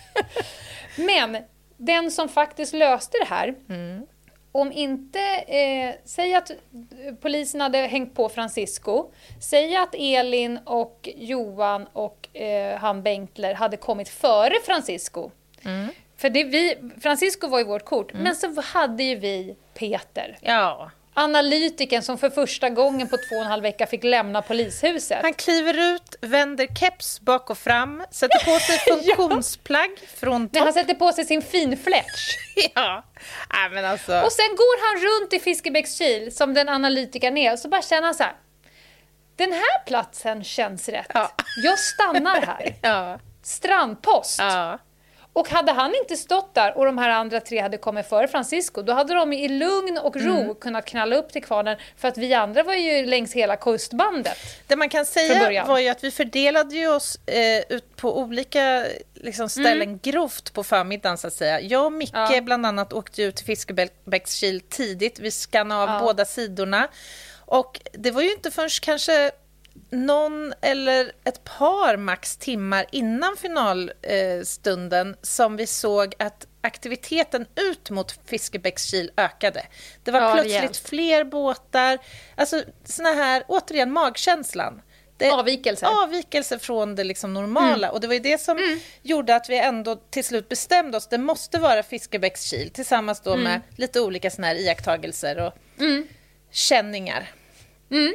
Men den som faktiskt löste det här. Mm. Om inte, eh, säg att polisen hade hängt på Francisco. Säg att Elin och Johan och eh, han Bengtler hade kommit före Francisco. Mm. För det, vi, Francisco var ju vårt kort, mm. men så hade ju vi Peter. Ja. Analytiken som för första gången på två och en halv vecka fick lämna polishuset. Han kliver ut, vänder keps bak och fram, sätter på sig funktionsplagg ja. från topp. Nej, han sätter på sig sin finflätsch. ja. Nej, men alltså. Och sen går han runt i Fiskebäckskil som den analytikern är, och så bara känner han så här: den här platsen känns rätt. Ja. Jag stannar här. ja. Strandpost. Ja. Och hade han inte stått där och de här andra tre hade kommit före Francisco, då hade de i lugn och ro mm. kunnat knalla upp till kvarnen, för att vi andra var ju längs hela kustbandet. Det man kan säga var ju att vi fördelade ju oss eh, ut på olika liksom, ställen mm. grovt på förmiddagen, så att säga. Jag och Micke ja. bland annat åkte ut till Fiskebäckskil tidigt. Vi skannade av ja. båda sidorna. Och det var ju inte förrän kanske någon eller ett par max timmar innan finalstunden som vi såg att aktiviteten ut mot Fiskebäckskil ökade. Det var ja, plötsligt rejält. Fler båtar. Alltså såna här, återigen, magkänslan. Det, avvikelser. Avvikelser från det liksom normala. Mm. Och det var ju det som mm. gjorde att vi ändå till slut bestämde oss. Det måste vara Fiskebäckskil tillsammans då mm. med lite olika såna här iakttagelser och mm. känningar. Mm.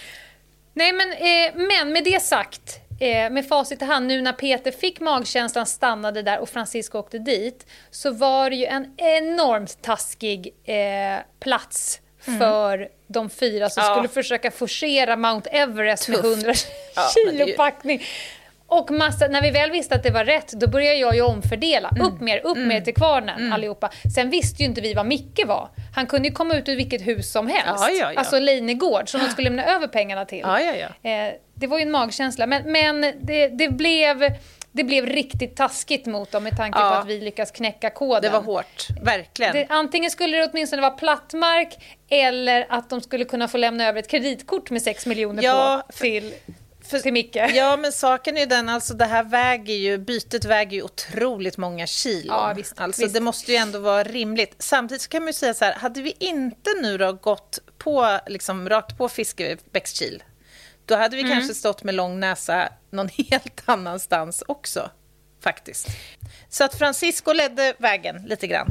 Nej, men, eh, men med det sagt, eh, med facit i hand, nu när Peter fick magkänslan, stannade där och Francisco åkte dit, så var det ju en enormt taskig eh, plats mm. för de fyra som ja. skulle försöka forcera Mount Everest Tufft. med hundra ja, kilo ju... packning. Och massa, när vi väl visste att det var rätt, då började jag ju omfördela. Mm. Upp mer, upp mm. mer till kvarnen mm. allihopa. Sen visste ju inte vi vad Micke var. Han kunde ju komma ut ur vilket hus som helst. Ja, ja, ja. Alltså Leinegård, som de skulle lämna över pengarna till. Ja, ja, ja. Eh, det var ju en magkänsla. Men, men det, det, blev, det blev riktigt taskigt mot dem med tanke ja. på att vi lyckas knäcka koden. Det var hårt, verkligen. Det, antingen skulle det åtminstone vara plattmark, eller att de skulle kunna få lämna över ett kreditkort med sex miljoner ja, på till... För, till Micke. Ja, men saken är den, alltså det här väger ju, bytet väger ju otroligt många kilo. Ja, visst, alltså visst. Det måste ju ändå vara rimligt. Samtidigt så kan man ju säga så här, hade vi inte nu då gått på, liksom rakt på Fiskebäckskil, då hade vi mm. kanske stått med lång näsa någon helt annanstans också, faktiskt. Så att Francisco ledde vägen lite grann.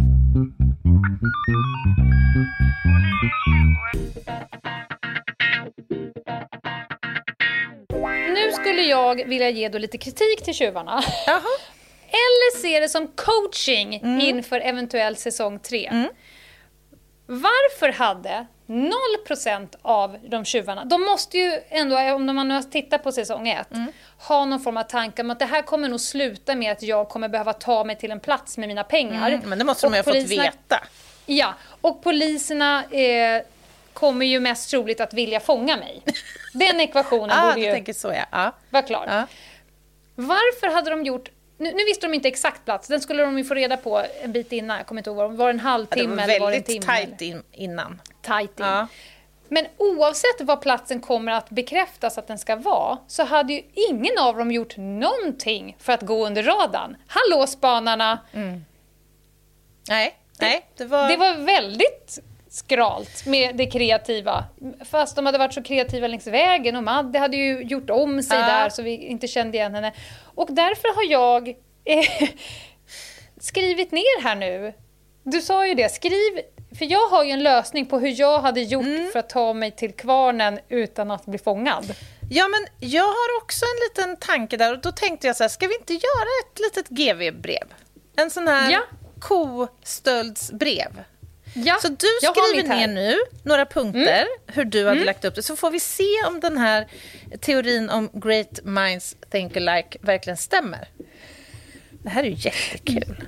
Nu skulle jag vilja ge då lite kritik till tjuvarna. Jaha. Eller se det som coaching mm. inför eventuell säsong tre. Mm. Varför hade noll procent av de tjuvarna, de måste ju ändå, om man nu har tittat på säsong ett, mm. ha någon form av tanke om att det här kommer nog sluta med att jag kommer behöva ta mig till en plats med mina pengar. Mm. Men det måste de ju ha fått veta. Ja, och poliserna eh, kommer ju mest troligt att vilja fånga mig. Den ekvationen ah, borde ju tänker så, ja. Ah. vara klar. Ah. Varför hade de gjort... Nu, nu visste de inte exakt plats. Den skulle de ju få reda på en bit innan. Jag kommer inte ihåg. Var det en halvtimme eller var det en timme? Det var väldigt tajt in, innan. Tajt in. Ah. Men oavsett vad platsen kommer att bekräftas att den ska vara, så hade ju ingen av dem gjort någonting för att gå under radarn. Hallå, spanarna! Mm. Nej, nej. Det var... det var väldigt... skralt med det kreativa. Fast de hade varit så kreativa längs vägen och Madde hade ju gjort om sig ja. där så vi inte kände igen henne. Och därför har jag eh, skrivit ner här nu. Du sa ju det, skriv, för jag har ju en lösning på hur jag hade gjort mm. för att ta mig till kvarnen utan att bli fångad. Ja, men jag har också en liten tanke där och då tänkte jag så här, ska vi inte göra ett litet G V-brev? En sån här ja. kostöldsbrev. Ja, så du skriver ner nu några punkter mm. hur du hade mm. lagt upp det. Så får vi se om den här teorin om great minds think alike verkligen stämmer. Det här är ju jättekul.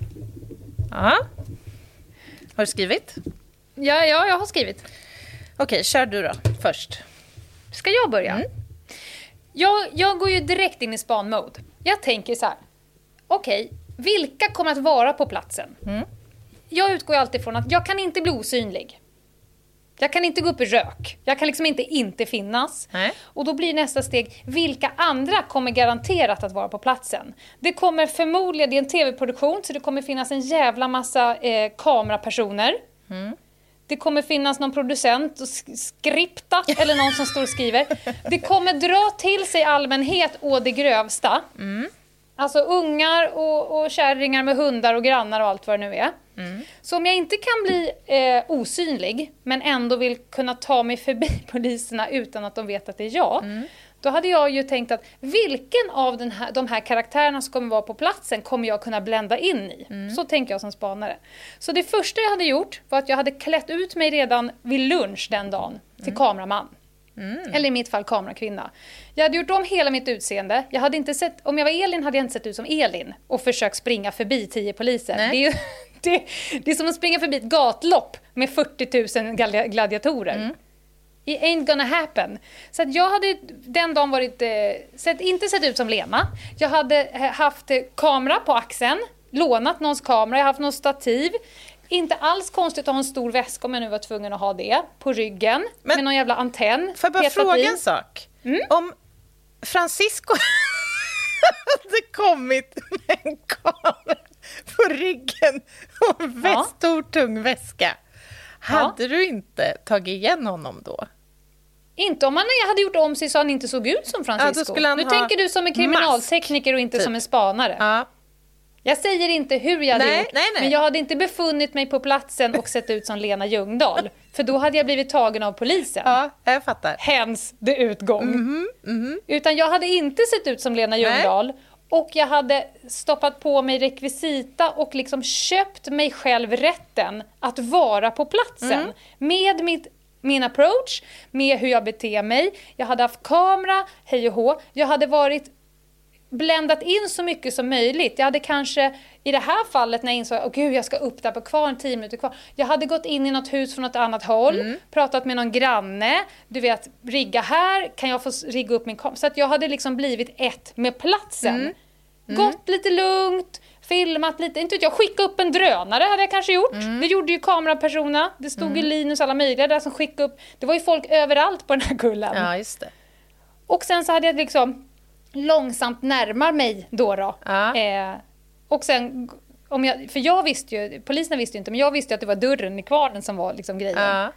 Ja. Har du skrivit? Ja, ja jag har skrivit. Okej, kör du då först. Ska jag börja? Mm. Jag, jag går ju direkt in i span-mode. Jag tänker så här. Okej, okay, vilka kommer att vara på platsen? Mm. Jag utgår ju alltid från att jag kan inte bli osynlig. Jag kan inte gå upp i rök. Jag kan liksom inte inte finnas. Nej. Och då blir nästa steg, vilka andra kommer garanterat att vara på platsen? Det kommer förmodligen, det är en tv-produktion så det kommer finnas en jävla massa eh, kamerapersoner. Mm. Det kommer finnas någon producent och skripta eller någon som står och skriver. Det kommer dra till sig allmänhet och det grövsta. Mm. Alltså ungar och, och kärringar med hundar och grannar och allt vad det nu är. Mm. Så om jag inte kan bli eh, osynlig men ändå vill kunna ta mig förbi poliserna utan att de vet att det är jag. Mm. Då hade jag ju tänkt att vilken av den här, de här karaktärerna som kommer vara på platsen kommer jag kunna blända in i. Mm. Så tänker jag som spanare. Så det första jag hade gjort var att jag hade klätt ut mig redan vid lunch den dagen till mm. kameraman. Mm. Eller i mitt fall kamerakvinna. Jag hade gjort om hela mitt utseende. Jag hade inte sett, om jag var Elin hade jag inte sett ut som Elin och försökt springa förbi tio poliser. Det är, ju, det, det är som att springa förbi ett gatlopp med fyrtio tusen gladiatorer. Mm. It ain't gonna happen. Så att jag hade den dagen varit, eh, sett, inte sett ut som Lena. Jag hade haft eh, kamera på axeln, lånat någons kamera, jag har haft någon stativ. Inte alls konstigt att ha en stor väska om jag nu var tvungen att ha det. På ryggen, men, med någon jävla antenn. Får jag bara fråga en sak? Mm? Om Francisco hade kommit med en kamera på ryggen och en väst, ja. stor tung väska. Hade ja. du inte tagit igen honom då? Inte om han hade gjort om sig så han inte såg ut som Francisco. Ja, nu tänker du som en kriminaltekniker och inte typ. som en spanare. Ja. Jag säger inte hur jag hade nej, gjort, nej, nej. men jag hade inte befunnit mig på platsen och sett ut som Lena Ljungdahl. För då hade jag blivit tagen av polisen. Ja, jag fattar. Hens det utgång. Mm-hmm, mm-hmm. Utan jag hade inte sett ut som Lena Ljungdahl. Nej. Och jag hade stoppat på mig rekvisita och liksom köpt mig själv rätten att vara på platsen. Mm. Med mitt, min approach, med hur jag beter mig. Jag hade haft kamera, hej och hå. Jag hade varit bländat in så mycket som möjligt. Jag hade kanske, i det här fallet när jag insåg, åh gud jag ska upp där på kvarn, tio minuter kvar. Jag hade gått in i något hus från något annat håll, mm. pratat med någon granne, du vet, rigga här, kan jag få rigga upp min kamera? Så att jag hade liksom blivit ett med platsen. Mm. Mm. Gått lite lugnt, filmat lite, inte vet jag, skicka upp en drönare hade jag kanske gjort. Mm. Det gjorde ju kamerapersonerna. Det stod mm. ju Linus alla möjliga där som skickade upp. Det var ju folk överallt på den här kullen. Ja, just det. Och sen så hade jag liksom långsamt närmar mig då då. Ja. Eh, och sen, om jag, för jag visste ju, poliserna visste ju inte, men jag visste ju att det var dörren i kvarnen som var liksom grejen. Ja.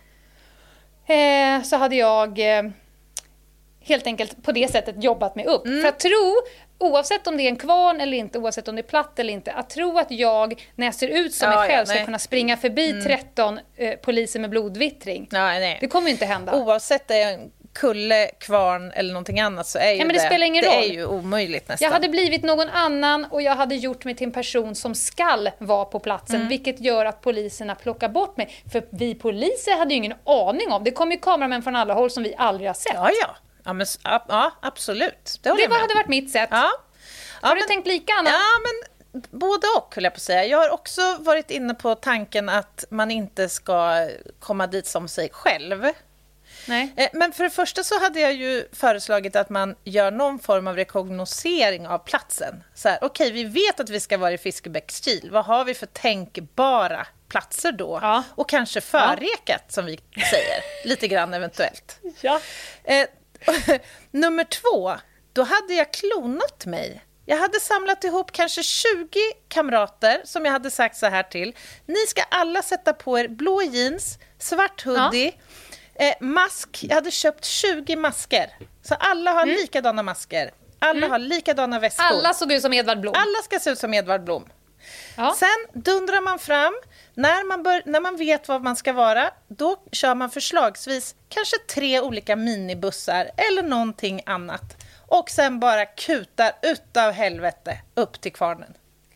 Eh, så hade jag eh, helt enkelt på det sättet jobbat mig upp. Mm. För att tro, oavsett om det är en kvarn eller inte, oavsett om det är platt eller inte, att tro att jag, när jag ser ut som ja, mig själv, ja, ska kunna springa förbi mm. tretton eh, poliser med blodvittring. Ja, nej. Det kommer ju inte hända. Oavsett det är en kulle, kvarn eller någonting annat så är ju ja, men det, det, spelar ingen roll. Det är ju omöjligt nästan. Jag hade blivit någon annan och jag hade gjort mig till en person som skall vara på platsen, mm. vilket gör att poliserna plockar bort mig. För vi poliser hade ju ingen aning om. Det kom ju kameramän från alla håll som vi aldrig har sett. Ja, ja. Ja, men, ja absolut. Det, det var, hade varit mitt sätt. Ja. Ja, har men, du tänkt lika, Anna? Ja, men både och, höll jag på att säga. Jag har också varit inne på tanken att man inte ska komma dit som sig själv. Nej. Men för det första så hade jag ju föreslagit att man gör någon form av rekognosering av platsen. Så här, okej, okay, vi vet att vi ska vara i Fiskebäckskil. Vad har vi för tänkbara platser då? Ja. Och kanske förrekat, ja. som vi säger. Lite grann eventuellt. Ja. Eh, nummer två, då hade jag klonat mig Jag hade samlat ihop kanske tjugo kamrater som jag hade sagt så här till. Ni ska alla sätta på er blå jeans, svart hoodie, ja. eh, mask. Jag hade köpt tjugo masker. Så alla har mm. likadana masker. Alla mm. har likadana väskor. Alla såg ut som Edvard Blom. Alla ska se ut som Edvard Blom. Ja. Sen dundrar man fram. När man, bör, när man vet vad man ska vara, då kör man förslagsvis kanske tre olika minibussar eller någonting annat. Och sen bara kutar utav helvete upp till kvarnen.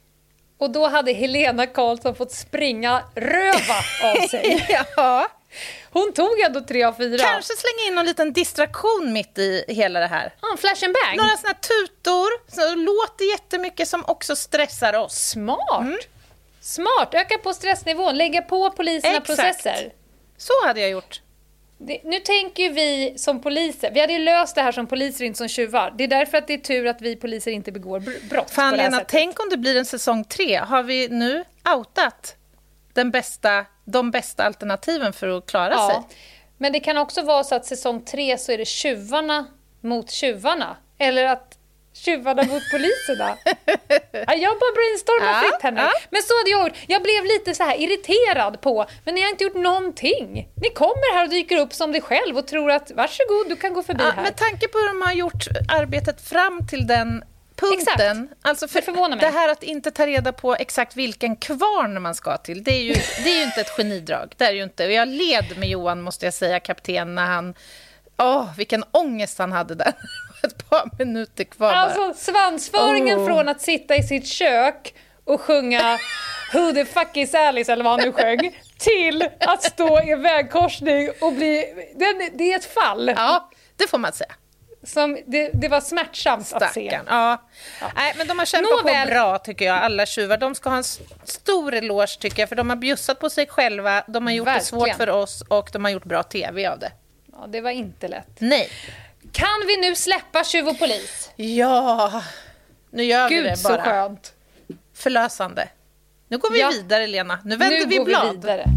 Och då hade Helena Karlsson fått springa röva av sig. Ja. Hon tog ändå tre av fyra. Kanske slänga in någon liten distraktion mitt i hela det här. Ah, flash and bang. Några såna tutor som låter jättemycket som också stressar oss. Smart. Mm. Smart. Öka på stressnivån. Lägga på poliserna Exakt. Processer. Så hade jag gjort. Det, nu tänker ju vi som poliser. Vi hade ju löst det här som poliser, inte som tjuvar. Det är därför att det är tur att vi poliser inte begår brott. Fan, på det här Lena, sättet. tänk om det blir en säsong tre. Har vi nu outat den bästa, de bästa alternativen för att klara ja. sig? Men det kan också vara så att säsong tre så är det tjuvarna mot tjuvarna. Eller att tjuvarna mot poliserna. Ja, jag bara brainstormar ja, fritt här nu. Ja. Men så hade jag gjort. Jag blev lite så här irriterad på, men ni har inte gjort någonting. Ni kommer här och dyker upp som dig själv och tror att varsågod, du kan gå förbi ja, här. Med tanke på hur de har gjort arbetet fram till den punkten. Exakt. Alltså för det förvånar mig. Det här att inte ta reda på exakt vilken kvarn man ska till, det är ju, det är ju inte ett genidrag. Det är ju inte. Och jag led med Johan, måste jag säga, kapten, när han... Åh, vilken ångest han hade där. Ett par minuter kvar bara. Alltså svansföringen oh. från att sitta i sitt kök och sjunga Who the fuck is Alice, eller vad han nu sjöng, till att stå i en vägkorsning och bli... Det, det är ett fall. Ja, det får man säga. Som det, det var smärtsamt Stackarn. att se. Ja. Ja. Nej, men de har kämpat Nåväl. på bra, tycker jag, alla tjuvar. De ska ha en stor eloge, tycker jag, för de har bjussat på sig själva, de har gjort Verkligen. det svårt för oss och de har gjort bra tv av det. Ja, det var inte lätt. Nej. Kan vi nu släppa tjuv och polis? Ja, nu gör Gud, vi det bara. så skönt. Förlösande. Nu går vi Ja. vidare, Lena. Nu vänder Nu vi går blad. vi vidare.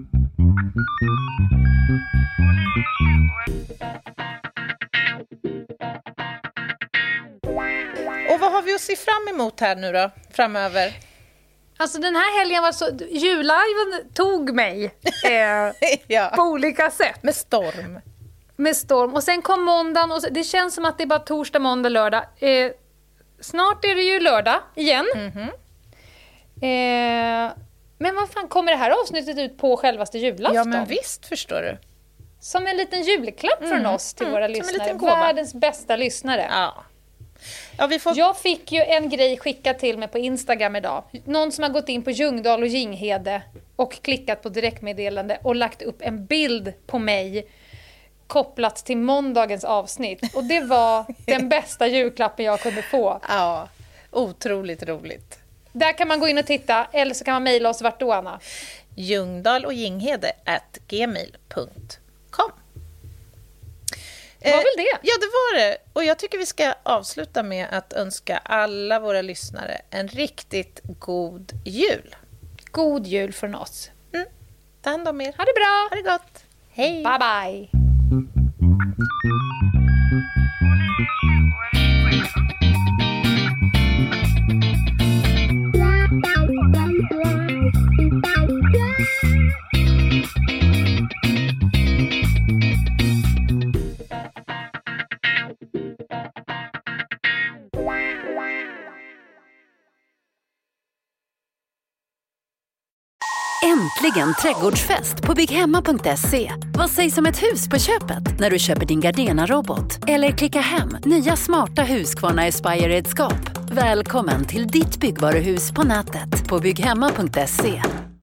Och vad har vi att se fram emot här nu då, framöver? Alltså den här helgen var så... Julliven tog mig eh, Ja. på olika sätt. Med storm. Med storm. Och sen kom måndagen och så, det känns som att det är bara torsdag, måndag, lördag. Eh, snart är det ju lördag igen. Mhm. Eh, men vad fan, kommer det här avsnittet ut på självaste julafton? Ja, men visst, förstår du. Som en liten julklapp från Mm, oss till mm, våra som en lyssnare. liten gåva. Världens bästa lyssnare. Ja. Ja, vi får... Jag fick ju en grej skickad till mig på Instagram idag. Någon som har gått in på Ljungdahl och Ginghede och klickat på direktmeddelande och lagt upp en bild på mig kopplat till måndagens avsnitt. Och det var den bästa julklappen jag kunde få. Ja, otroligt roligt. Där kan man gå in och titta, eller så kan man mejla oss vart då, Anna. Ljungdahl och Ginghede at gmail punkt com. Det var väl det? Ja, det var det. Och jag tycker vi ska avsluta med att önska alla våra lyssnare en riktigt god jul. God jul från oss. Mm. Ta hand om er. Ha det bra! Ha det gott. Hej! Bye bye! Äntligen trädgårdsfest på bygghemma punkt se. Vad sägs om ett hus på köpet när du köper din Gardena-robot? Eller klicka hem nya smarta Husqvarna Aspire-redskap. Välkommen till ditt byggvaruhus på nätet på bygghemma punkt se.